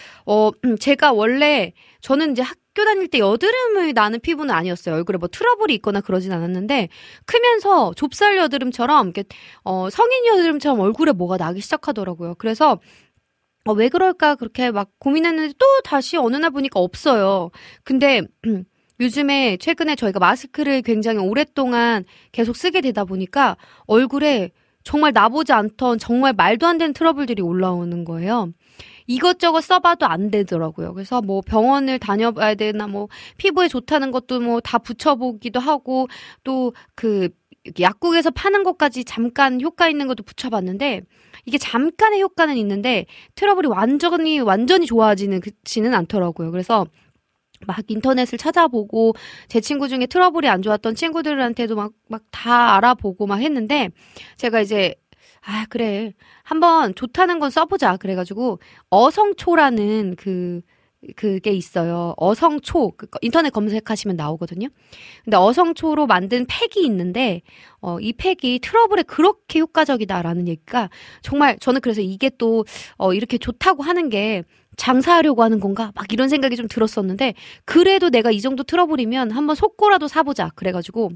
제가 원래, 저는 이제 학교 다닐 때 여드름을 나는 피부는 아니었어요. 얼굴에 뭐 트러블이 있거나 그러진 않았는데, 크면서 좁쌀 여드름처럼, 이렇게, 성인 여드름처럼 얼굴에 뭐가 나기 시작하더라고요. 그래서, 왜 그럴까 그렇게 막 고민했는데 또 다시 어느 날 보니까 없어요. 근데, 요즘에 최근에 저희가 마스크를 굉장히 오랫동안 계속 쓰게 되다 보니까 얼굴에 정말 나보지 않던 정말 말도 안 되는 트러블들이 올라오는 거예요. 이것저것 써봐도 안 되더라고요. 그래서 뭐 병원을 다녀봐야 되나, 뭐 피부에 좋다는 것도 뭐 다 붙여보기도 하고, 또 그 약국에서 파는 것까지 잠깐 효과 있는 것도 붙여봤는데, 이게 잠깐의 효과는 있는데 트러블이 완전히 좋아지지는 않더라고요. 그래서 막 인터넷을 찾아보고, 제 친구 중에 트러블이 안 좋았던 친구들한테도 막 다 알아보고 막 했는데, 제가 이제 그래, 한번 좋다는 건 써보자 그래가지고 어성초라는 그게 있어요. 어성초, 인터넷 검색하시면 나오거든요. 근데 어성초로 만든 팩이 있는데, 이 팩이 트러블에 그렇게 효과적이다라는 얘기가, 정말 저는 그래서 이게 또 이렇게 좋다고 하는 게 장사하려고 하는 건가 막 이런 생각이 좀 들었었는데, 그래도 내가 이 정도 트러블이면 한번 속고라도 사보자 그래가지고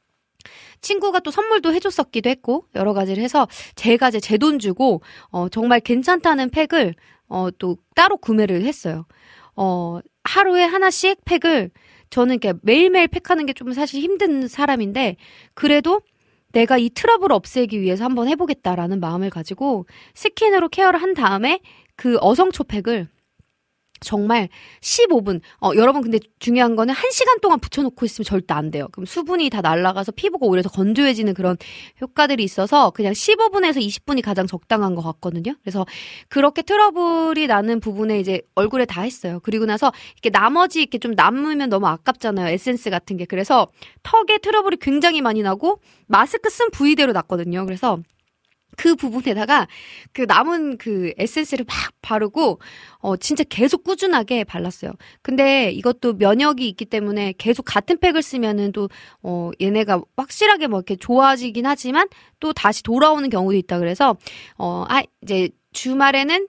친구가 또 선물도 해줬었기도 했고, 여러 가지를 해서 제가 이제 제 돈 주고 정말 괜찮다는 팩을 또 따로 구매를 했어요. 하루에 하나씩 팩을, 저는 이렇게 매일매일 팩하는 게 좀 사실 힘든 사람인데, 그래도 내가 이 트러블을 없애기 위해서 한번 해보겠다라는 마음을 가지고 스킨으로 케어를 한 다음에 그 어성초 팩을 정말 15분, 여러분 근데 중요한 거는 1시간 동안 붙여놓고 있으면 절대 안 돼요. 그럼 수분이 다 날아가서 피부가 오히려 더 건조해지는 그런 효과들이 있어서 그냥 15분에서 20분이 가장 적당한 것 같거든요. 그래서 그렇게 트러블이 나는 부분에 이제 얼굴에 다 했어요. 그리고 나서 이렇게 나머지 이렇게 좀 남으면 너무 아깝잖아요. 에센스 같은 게. 그래서 턱에 트러블이 굉장히 많이 나고 마스크 쓴 부위대로 났거든요. 그래서 그 부분에다가 그 남은 그 에센스를 막 바르고 진짜 계속 꾸준하게 발랐어요. 근데 이것도 면역이 있기 때문에 계속 같은 팩을 쓰면은 또 얘네가 확실하게 뭐 이렇게 좋아지긴 하지만 또 다시 돌아오는 경우도 있다. 그래서 이제 주말에는,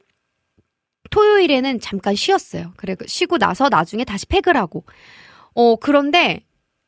토요일에는 잠깐 쉬었어요. 그래 쉬고 나서 나중에 다시 팩을 하고 그런데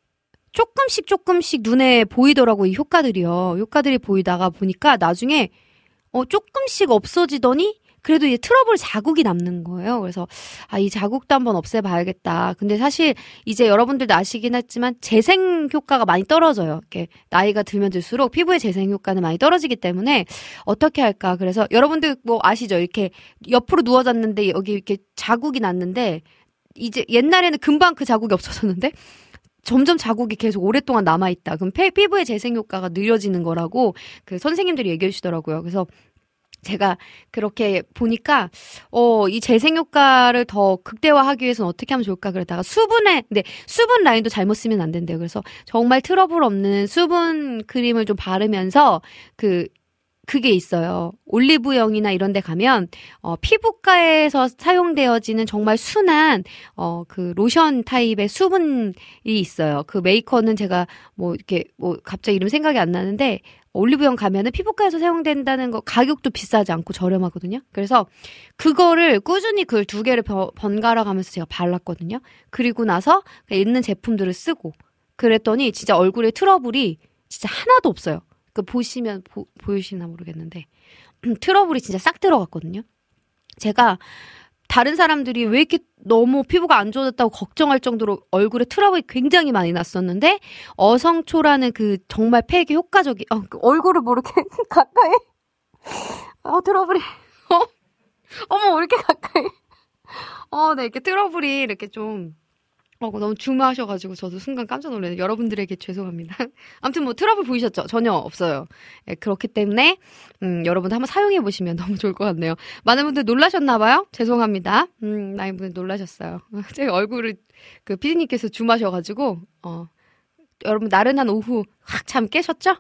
조금씩 눈에 보이더라고, 이 효과들이요. 효과들이 보이다가 보니까 나중에 조금씩 없어지더니 그래도 이제 트러블 자국이 남는 거예요. 그래서 이 자국도 한번 없애봐야겠다. 근데 사실 이제 여러분들도 아시긴 했지만 재생 효과가 많이 떨어져요. 이렇게 나이가 들면 들수록 피부의 재생 효과는 많이 떨어지기 때문에 어떻게 할까. 그래서 여러분들 뭐 아시죠? 이렇게 옆으로 누워졌는데 여기 이렇게 자국이 났는데, 이제 옛날에는 금방 그 자국이 없어졌는데 점점 자국이 계속 오랫동안 남아있다. 그럼 피부의 재생 효과가 느려지는 거라고 그 선생님들이 얘기해 주시더라고요. 그래서 제가 그렇게 보니까 이 재생 효과를 더 극대화하기 위해서는 어떻게 하면 좋을까 그러다가 근데 수분 라인도 잘못 쓰면 안 된대요. 그래서 정말 트러블 없는 수분 크림을 좀 바르면서 그게 있어요. 올리브영이나 이런 데 가면 피부과에서 사용되어지는 정말 순한 그 로션 타입의 수분이 있어요. 그 메이커는 제가 뭐 이렇게 뭐 갑자기 이름 생각이 안 나는데, 올리브영 가면은 피부과에서 사용된다는 거 가격도 비싸지 않고 저렴하거든요. 그래서 그거를 꾸준히 그 2개를 번갈아 가면서 제가 발랐거든요. 그리고 나서 있는 제품들을 쓰고, 그랬더니 진짜 얼굴에 트러블이 진짜 하나도 없어요. 그 보시면 보이시나 모르겠는데 트러블이 진짜 싹 들어갔거든요. 제가 다른 사람들이 왜 이렇게 너무 피부가 안 좋아졌다고 걱정할 정도로 얼굴에 트러블이 굉장히 많이 났었는데 어성초라는 그 정말 팩이 효과적이 그 얼굴을 뭐 이렇게 가까이 트러블이 어머 왜 이렇게 가까이 네 이렇게 트러블이 이렇게 좀 너무 줌하셔가지고 저도 순간 깜짝 놀랐네요. 여러분들에게 죄송합니다. 아무튼 뭐 트러블 보이셨죠? 전혀 없어요. 예, 그렇기 때문에 여러분들 한번 사용해보시면 너무 좋을 것 같네요. 많은 분들 놀라셨나봐요? 죄송합니다. 많은 분들 놀라셨어요. 제 얼굴을 그 피디님께서 줌하셔가지고 여러분 나른한 오후 확 잠 깨셨죠?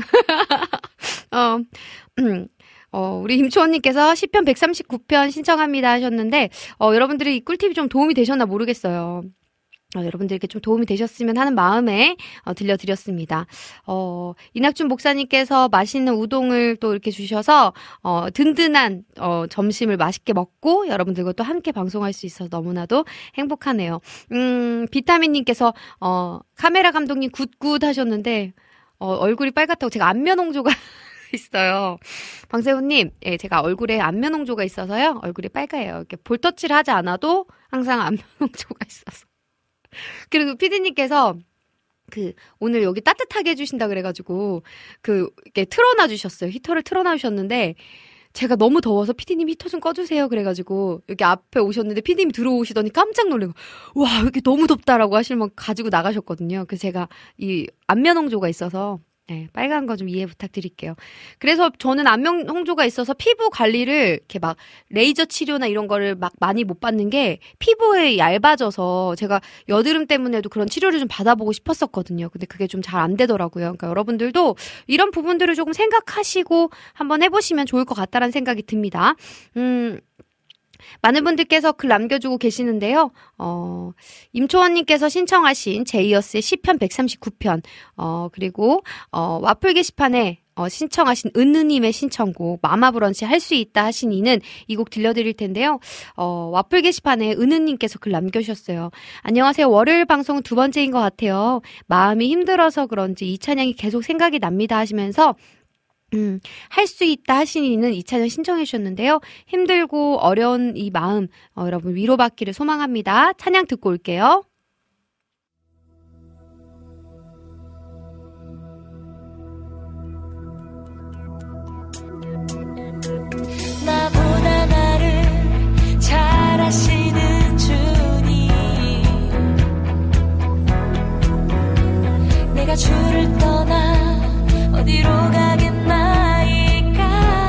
우리 임초원님께서 시편 139편 신청합니다 하셨는데 여러분들이 이 꿀팁이 좀 도움이 되셨나 모르겠어요. 여러분들께 좀 도움이 되셨으면 하는 마음에 들려드렸습니다. 이낙준 목사님께서 맛있는 우동을 또 이렇게 주셔서 든든한 점심을 맛있게 먹고 여러분들과 또 함께 방송할 수 있어서 너무나도 행복하네요. 비타민님께서 카메라 감독님 굿굿 하셨는데 얼굴이 빨갛다고 제가 안면홍조가 있어요. 방세훈님, 예, 제가 얼굴에 안면홍조가 있어서요. 얼굴이 빨가요. 이렇게 볼터치를 하지 않아도 항상 안면홍조가 있어서. 그리고 피디님께서 오늘 여기 따뜻하게 해주신다 그래가지고 이렇게 틀어놔 주셨어요. 히터를 틀어놔 주셨는데 제가 너무 더워서 피디님 히터 좀 꺼주세요 그래가지고 여기 앞에 오셨는데 피디님이 들어오시더니 깜짝 놀래고 와 이렇게 너무 덥다라고 하시면 가지고 나가셨거든요. 그래서 제가 이 안면홍조가 있어서 네, 빨간 거 좀 이해 부탁드릴게요. 그래서 저는 안면홍조가 있어서 피부 관리를 이렇게 막 레이저 치료나 이런 거를 막 많이 못 받는 게 피부에 얇아져서 제가 여드름 때문에도 그런 치료를 좀 받아보고 싶었었거든요. 근데 그게 좀 잘 안 되더라고요. 그러니까 여러분들도 이런 부분들을 조금 생각하시고 한번 해보시면 좋을 것 같다라는 생각이 듭니다. 많은 분들께서 글 남겨주고 계시는데요. 임초원님께서 신청하신 제이어스의 시편 139편, 그리고, 와플 게시판에, 신청하신 은느님의 신청곡, 마마브런치 할 수 있다 하신 이는 이 곡 들려드릴 텐데요. 와플 게시판에 은느님께서 글 남겨주셨어요. 안녕하세요. 월요일 방송은 2번째인 것 같아요. 마음이 힘들어서 그런지 이 찬양이 계속 생각이 납니다 하시면서, 할 수 있다 하시니는 이 찬양 신청해 주셨는데요. 힘들고 어려운 이 마음 여러분 위로받기를 소망합니다. 찬양 듣고 올게요. 나보다 나를 잘 아시는 주님 내가 주를 떠나 어디로 가겠나이까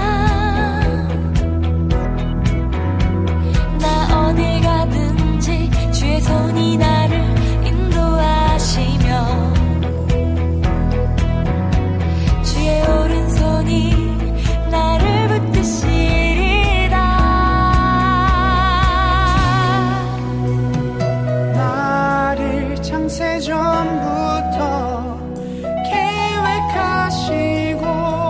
나 어딜 가든지 주의 손이 나를 인도하시며 주의 오른손이 나를 붙드시리다 나를 창세 전부터 계획하시고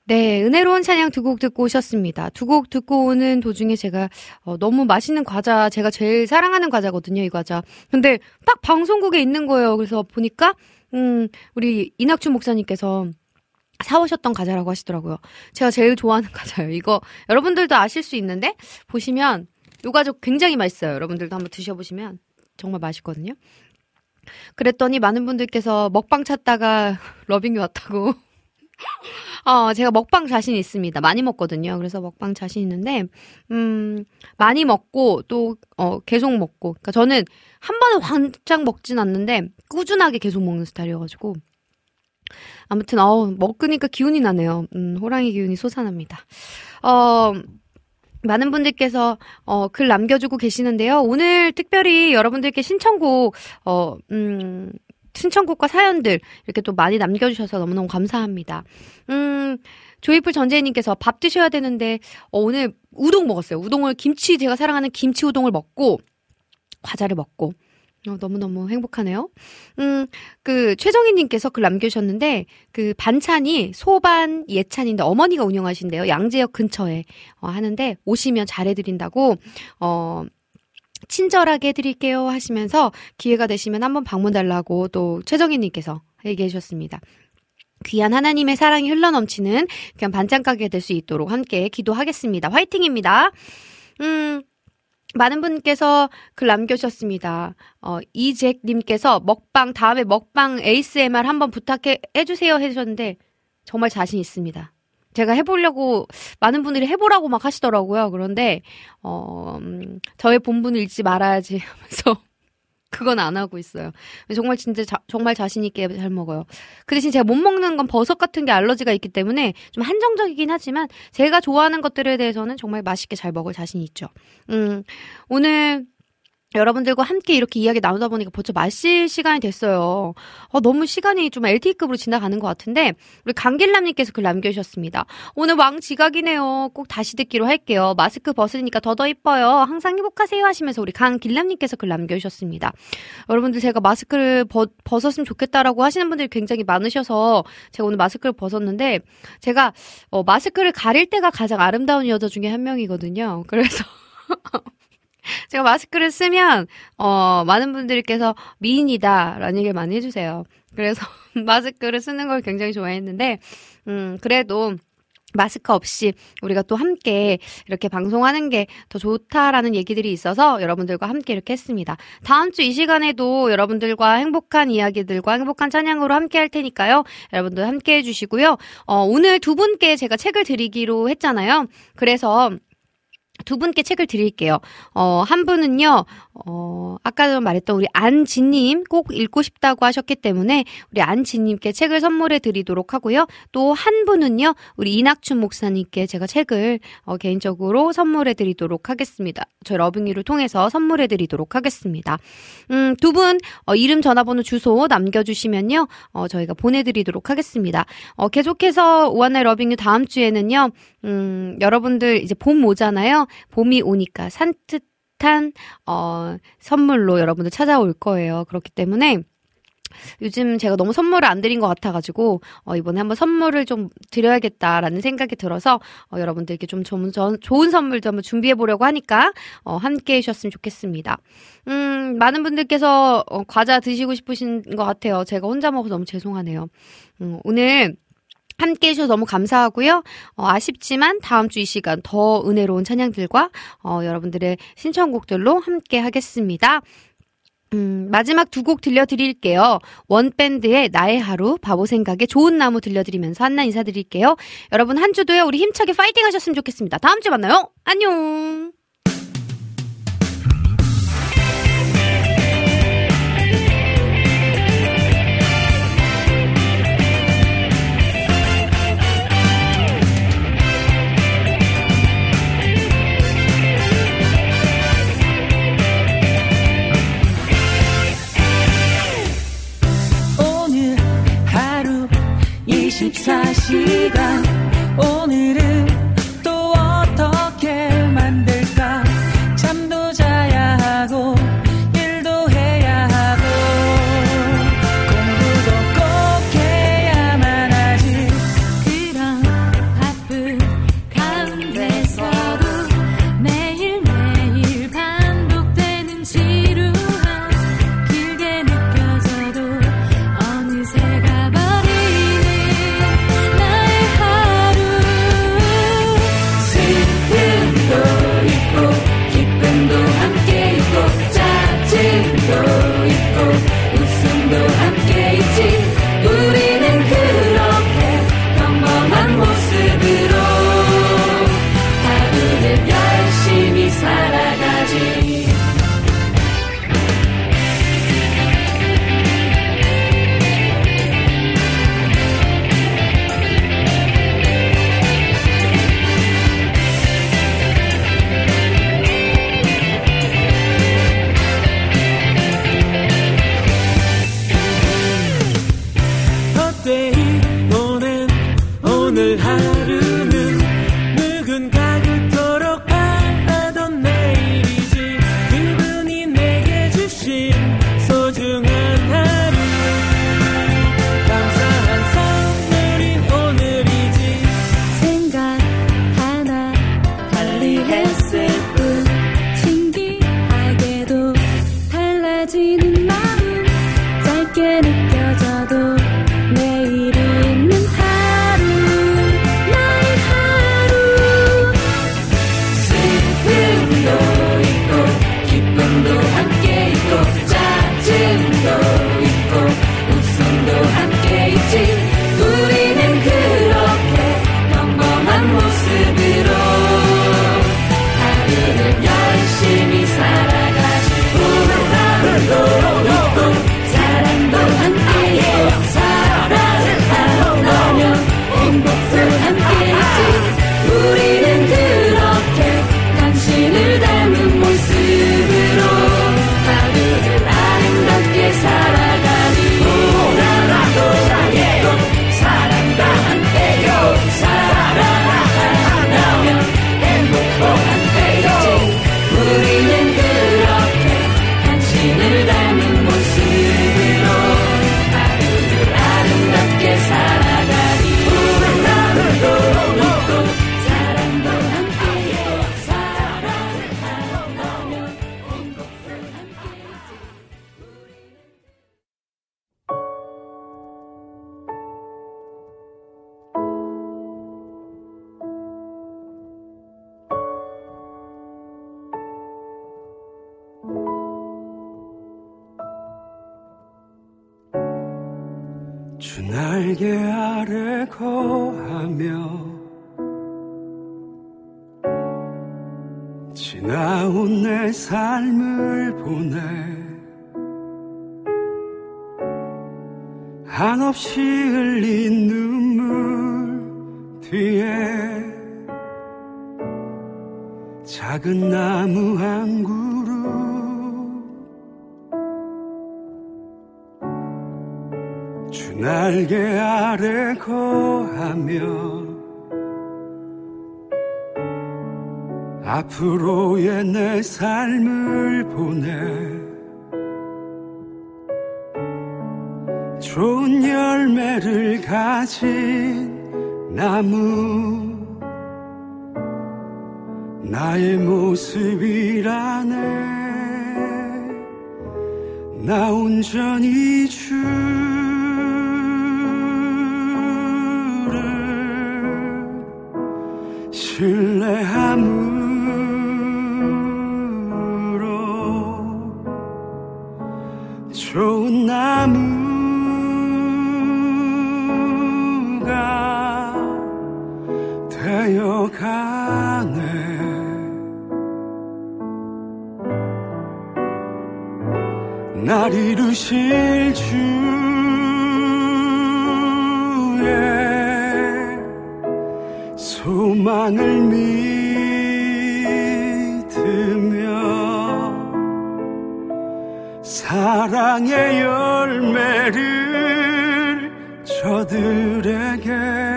네, 은혜로운 찬양 두 곡 듣고 오셨습니다. 두 곡 듣고 오는 도중에 제가 너무 맛있는 과자, 제가 제일 사랑하는 과자거든요, 이 과자. 근데 딱 방송국에 있는 거예요. 그래서 보니까 우리 이낙춘 목사님께서 사오셨던 과자라고 하시더라고요. 제가 제일 좋아하는 과자예요. 이거 여러분들도 아실 수 있는데 보시면 이 과자 굉장히 맛있어요. 여러분들도 한번 드셔보시면 정말 맛있거든요. 그랬더니 많은 분들께서 먹방 찾다가 러빙이 왔다고. 제가 먹방 자신 있습니다. 많이 먹거든요. 그래서 먹방 자신 있는데, 많이 먹고, 또, 계속 먹고. 그러니까 저는 한 번에 왕창 먹진 않는데, 꾸준하게 계속 먹는 스타일이어가지고. 아무튼, 먹으니까 기운이 나네요. 호랑이 기운이 솟아납니다. 많은 분들께서, 글 남겨주고 계시는데요. 오늘 특별히 여러분들께 신청곡과 사연들 이렇게 또 많이 남겨주셔서 너무너무 감사합니다. 조이풀 전재희님께서 밥 드셔야 되는데 오늘 우동 먹었어요. 우동을 제가 사랑하는 김치 우동을 먹고 과자를 먹고 너무너무 행복하네요. 최정희님께서 글 남겨주셨는데 그 반찬이 소반 예찬인데 어머니가 운영하신대요. 양재역 근처에 하는데 오시면 잘해드린다고 친절하게 해드릴게요 하시면서 기회가 되시면 한번 방문 달라고 또 최정희님께서 얘기해 주셨습니다. 귀한 하나님의 사랑이 흘러넘치는 그냥 반찬가게 될 수 있도록 함께 기도하겠습니다. 화이팅입니다. 많은 분께서 글 남겨주셨습니다. 이잭님께서 다음에 먹방 ASMR 한번 해주세요 해주셨는데 정말 자신 있습니다. 제가 해보려고 많은 분들이 해보라고 막 하시더라고요. 그런데 저의 본분을 잃지 말아야지 하면서 그건 안 하고 있어요. 정말 진짜 정말 자신 있게 잘 먹어요. 그 대신 제가 못 먹는 건 버섯 같은 게 알러지가 있기 때문에 좀 한정적이긴 하지만 제가 좋아하는 것들에 대해서는 정말 맛있게 잘 먹을 자신이 있죠. 오늘 여러분들과 함께 이렇게 이야기 나누다 보니까 벌써 마실 시간이 됐어요. 너무 시간이 좀 LTE급으로 지나가는 것 같은데 우리 강길남님께서 글 남겨주셨습니다. 오늘 왕지각이네요. 꼭 다시 듣기로 할게요. 마스크 벗으니까 더 이뻐요. 항상 행복하세요 하시면서 우리 강길남님께서 글 남겨주셨습니다. 여러분들 제가 마스크를 벗었으면 좋겠다라고 하시는 분들이 굉장히 많으셔서 제가 오늘 마스크를 벗었는데 제가 마스크를 가릴 때가 가장 아름다운 여자 중에 한 명이거든요. 그래서 제가 마스크를 쓰면 많은 분들께서 미인이다라는 얘기를 많이 해주세요. 그래서 마스크를 쓰는 걸 굉장히 좋아했는데 그래도 마스크 없이 우리가 또 함께 이렇게 방송하는 게 더 좋다라는 얘기들이 있어서 여러분들과 함께 이렇게 했습니다. 다음 주 이 시간에도 여러분들과 행복한 이야기들과 행복한 찬양으로 함께 할 테니까요. 여러분들 함께 해주시고요. 오늘 두 분께 제가 책을 드리기로 했잖아요. 그래서 두 분께 책을 드릴게요. 한 분은요, 아까 말했던 우리 안지님 꼭 읽고 싶다고 하셨기 때문에 우리 안지님께 책을 선물해 드리도록 하고요. 또 한 분은요, 우리 이낙춘 목사님께 제가 책을 개인적으로 선물해 드리도록 하겠습니다. 저희 러빙유를 통해서 선물해 드리도록 하겠습니다. 두 분, 이름, 전화번호, 주소 남겨주시면요, 저희가 보내드리도록 하겠습니다. 계속해서 오한나의 러빙유 다음 주에는요, 여러분들 이제 봄 오잖아요. 봄이 오니까 산뜻한 선물로 여러분들 찾아올 거예요. 그렇기 때문에 요즘 제가 너무 선물을 안 드린 것 같아가지고 이번에 한번 선물을 좀 드려야겠다라는 생각이 들어서 여러분들께 좀 좋은 선물도 한번 준비해보려고 하니까 함께 해주셨으면 좋겠습니다. 많은 분들께서 과자 드시고 싶으신 것 같아요. 제가 혼자 먹어서 너무 죄송하네요. 오늘 함께 해주셔서 너무 감사하고요. 아쉽지만 다음 주 이 시간 더 은혜로운 찬양들과 여러분들의 신청곡들로 함께 하겠습니다. 마지막 두 곡 들려드릴게요. 원밴드의 나의 하루, 바보 생각에 좋은 나무 들려드리면서 한나 인사드릴게요. 여러분 한 주도요. 우리 힘차게 파이팅 하셨으면 좋겠습니다. 다음 주에 만나요. 안녕. 오늘 하루 24시간 오늘은 또 어떻게 만들까 있고 웃음도 함께 있지. 우리는 그렇게 평범한 모습으로 하루를 열심히 살아가지. 오늘 하루는 누군가 그토록 바라던 내일이지. 그분이 내게 주신 소중한 하루, 감사한 선물인 오늘이지. 생각 하나 달리 했을 뿐 신기하게도 달라지는 마음. 짧게 느껴져도 내일 있는 하루, 나의 하루. 슬픔도 있고 기쁨도 함께 있고 짜증도 있고 웃음도 함께 있지. 우리는 그렇게 평범한 모습으로 하루를 열심히 살아가지. 우울함도 있고 사랑도 함께 있고 사랑을 하면 행복도 함께 있지. 우리는 그렇게 당신을 닮은 모습으로 하루를 아름답게 살아가니. 우울함도 있고 사랑도 함께 있고 사랑을 하면 행복도 함께 있지. 우리는 그렇게 당신을 닮은 모습으로 하루를 아름답게 살아가니. 우울함도 있고 사랑도 함께 있고 사랑을 하면 행복도 함께 있지. 주 날개 아래 거하며 지나온 내 삶을 보내. 한없이 흘린 눈물 뒤에 작은 나무 한 그루 주 날개 아래 거하며 앞으로의 내 삶을 보내. 좋은 열매를 가진 나무 나의 모습이라네. 나 온전히 주를 신뢰함으로 좋은 나무가 되어가네. 날 이루실 주의 소망을 믿으며 사랑의 열매를 저들에게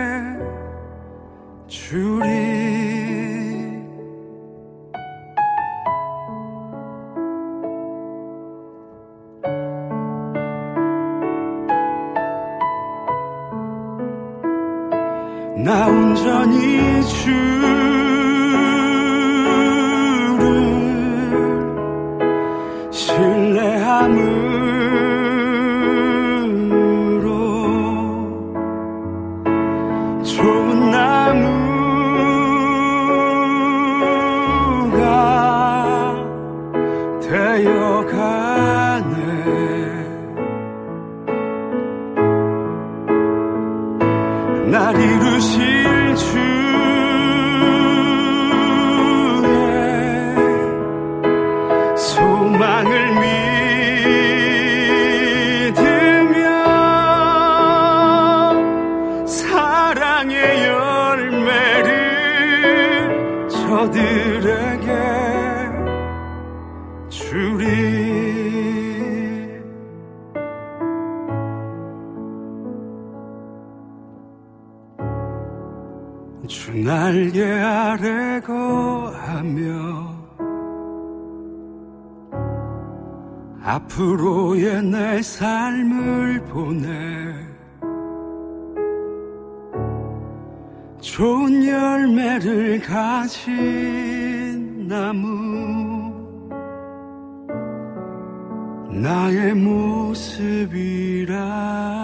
주리. 나 온전히 주를 신뢰함으로 좋은 나무가 되어가네. 주 날개 아래 거하며 앞으로의 내 삶을 보내 좋은 열매를 가진 나무 나의 모습이라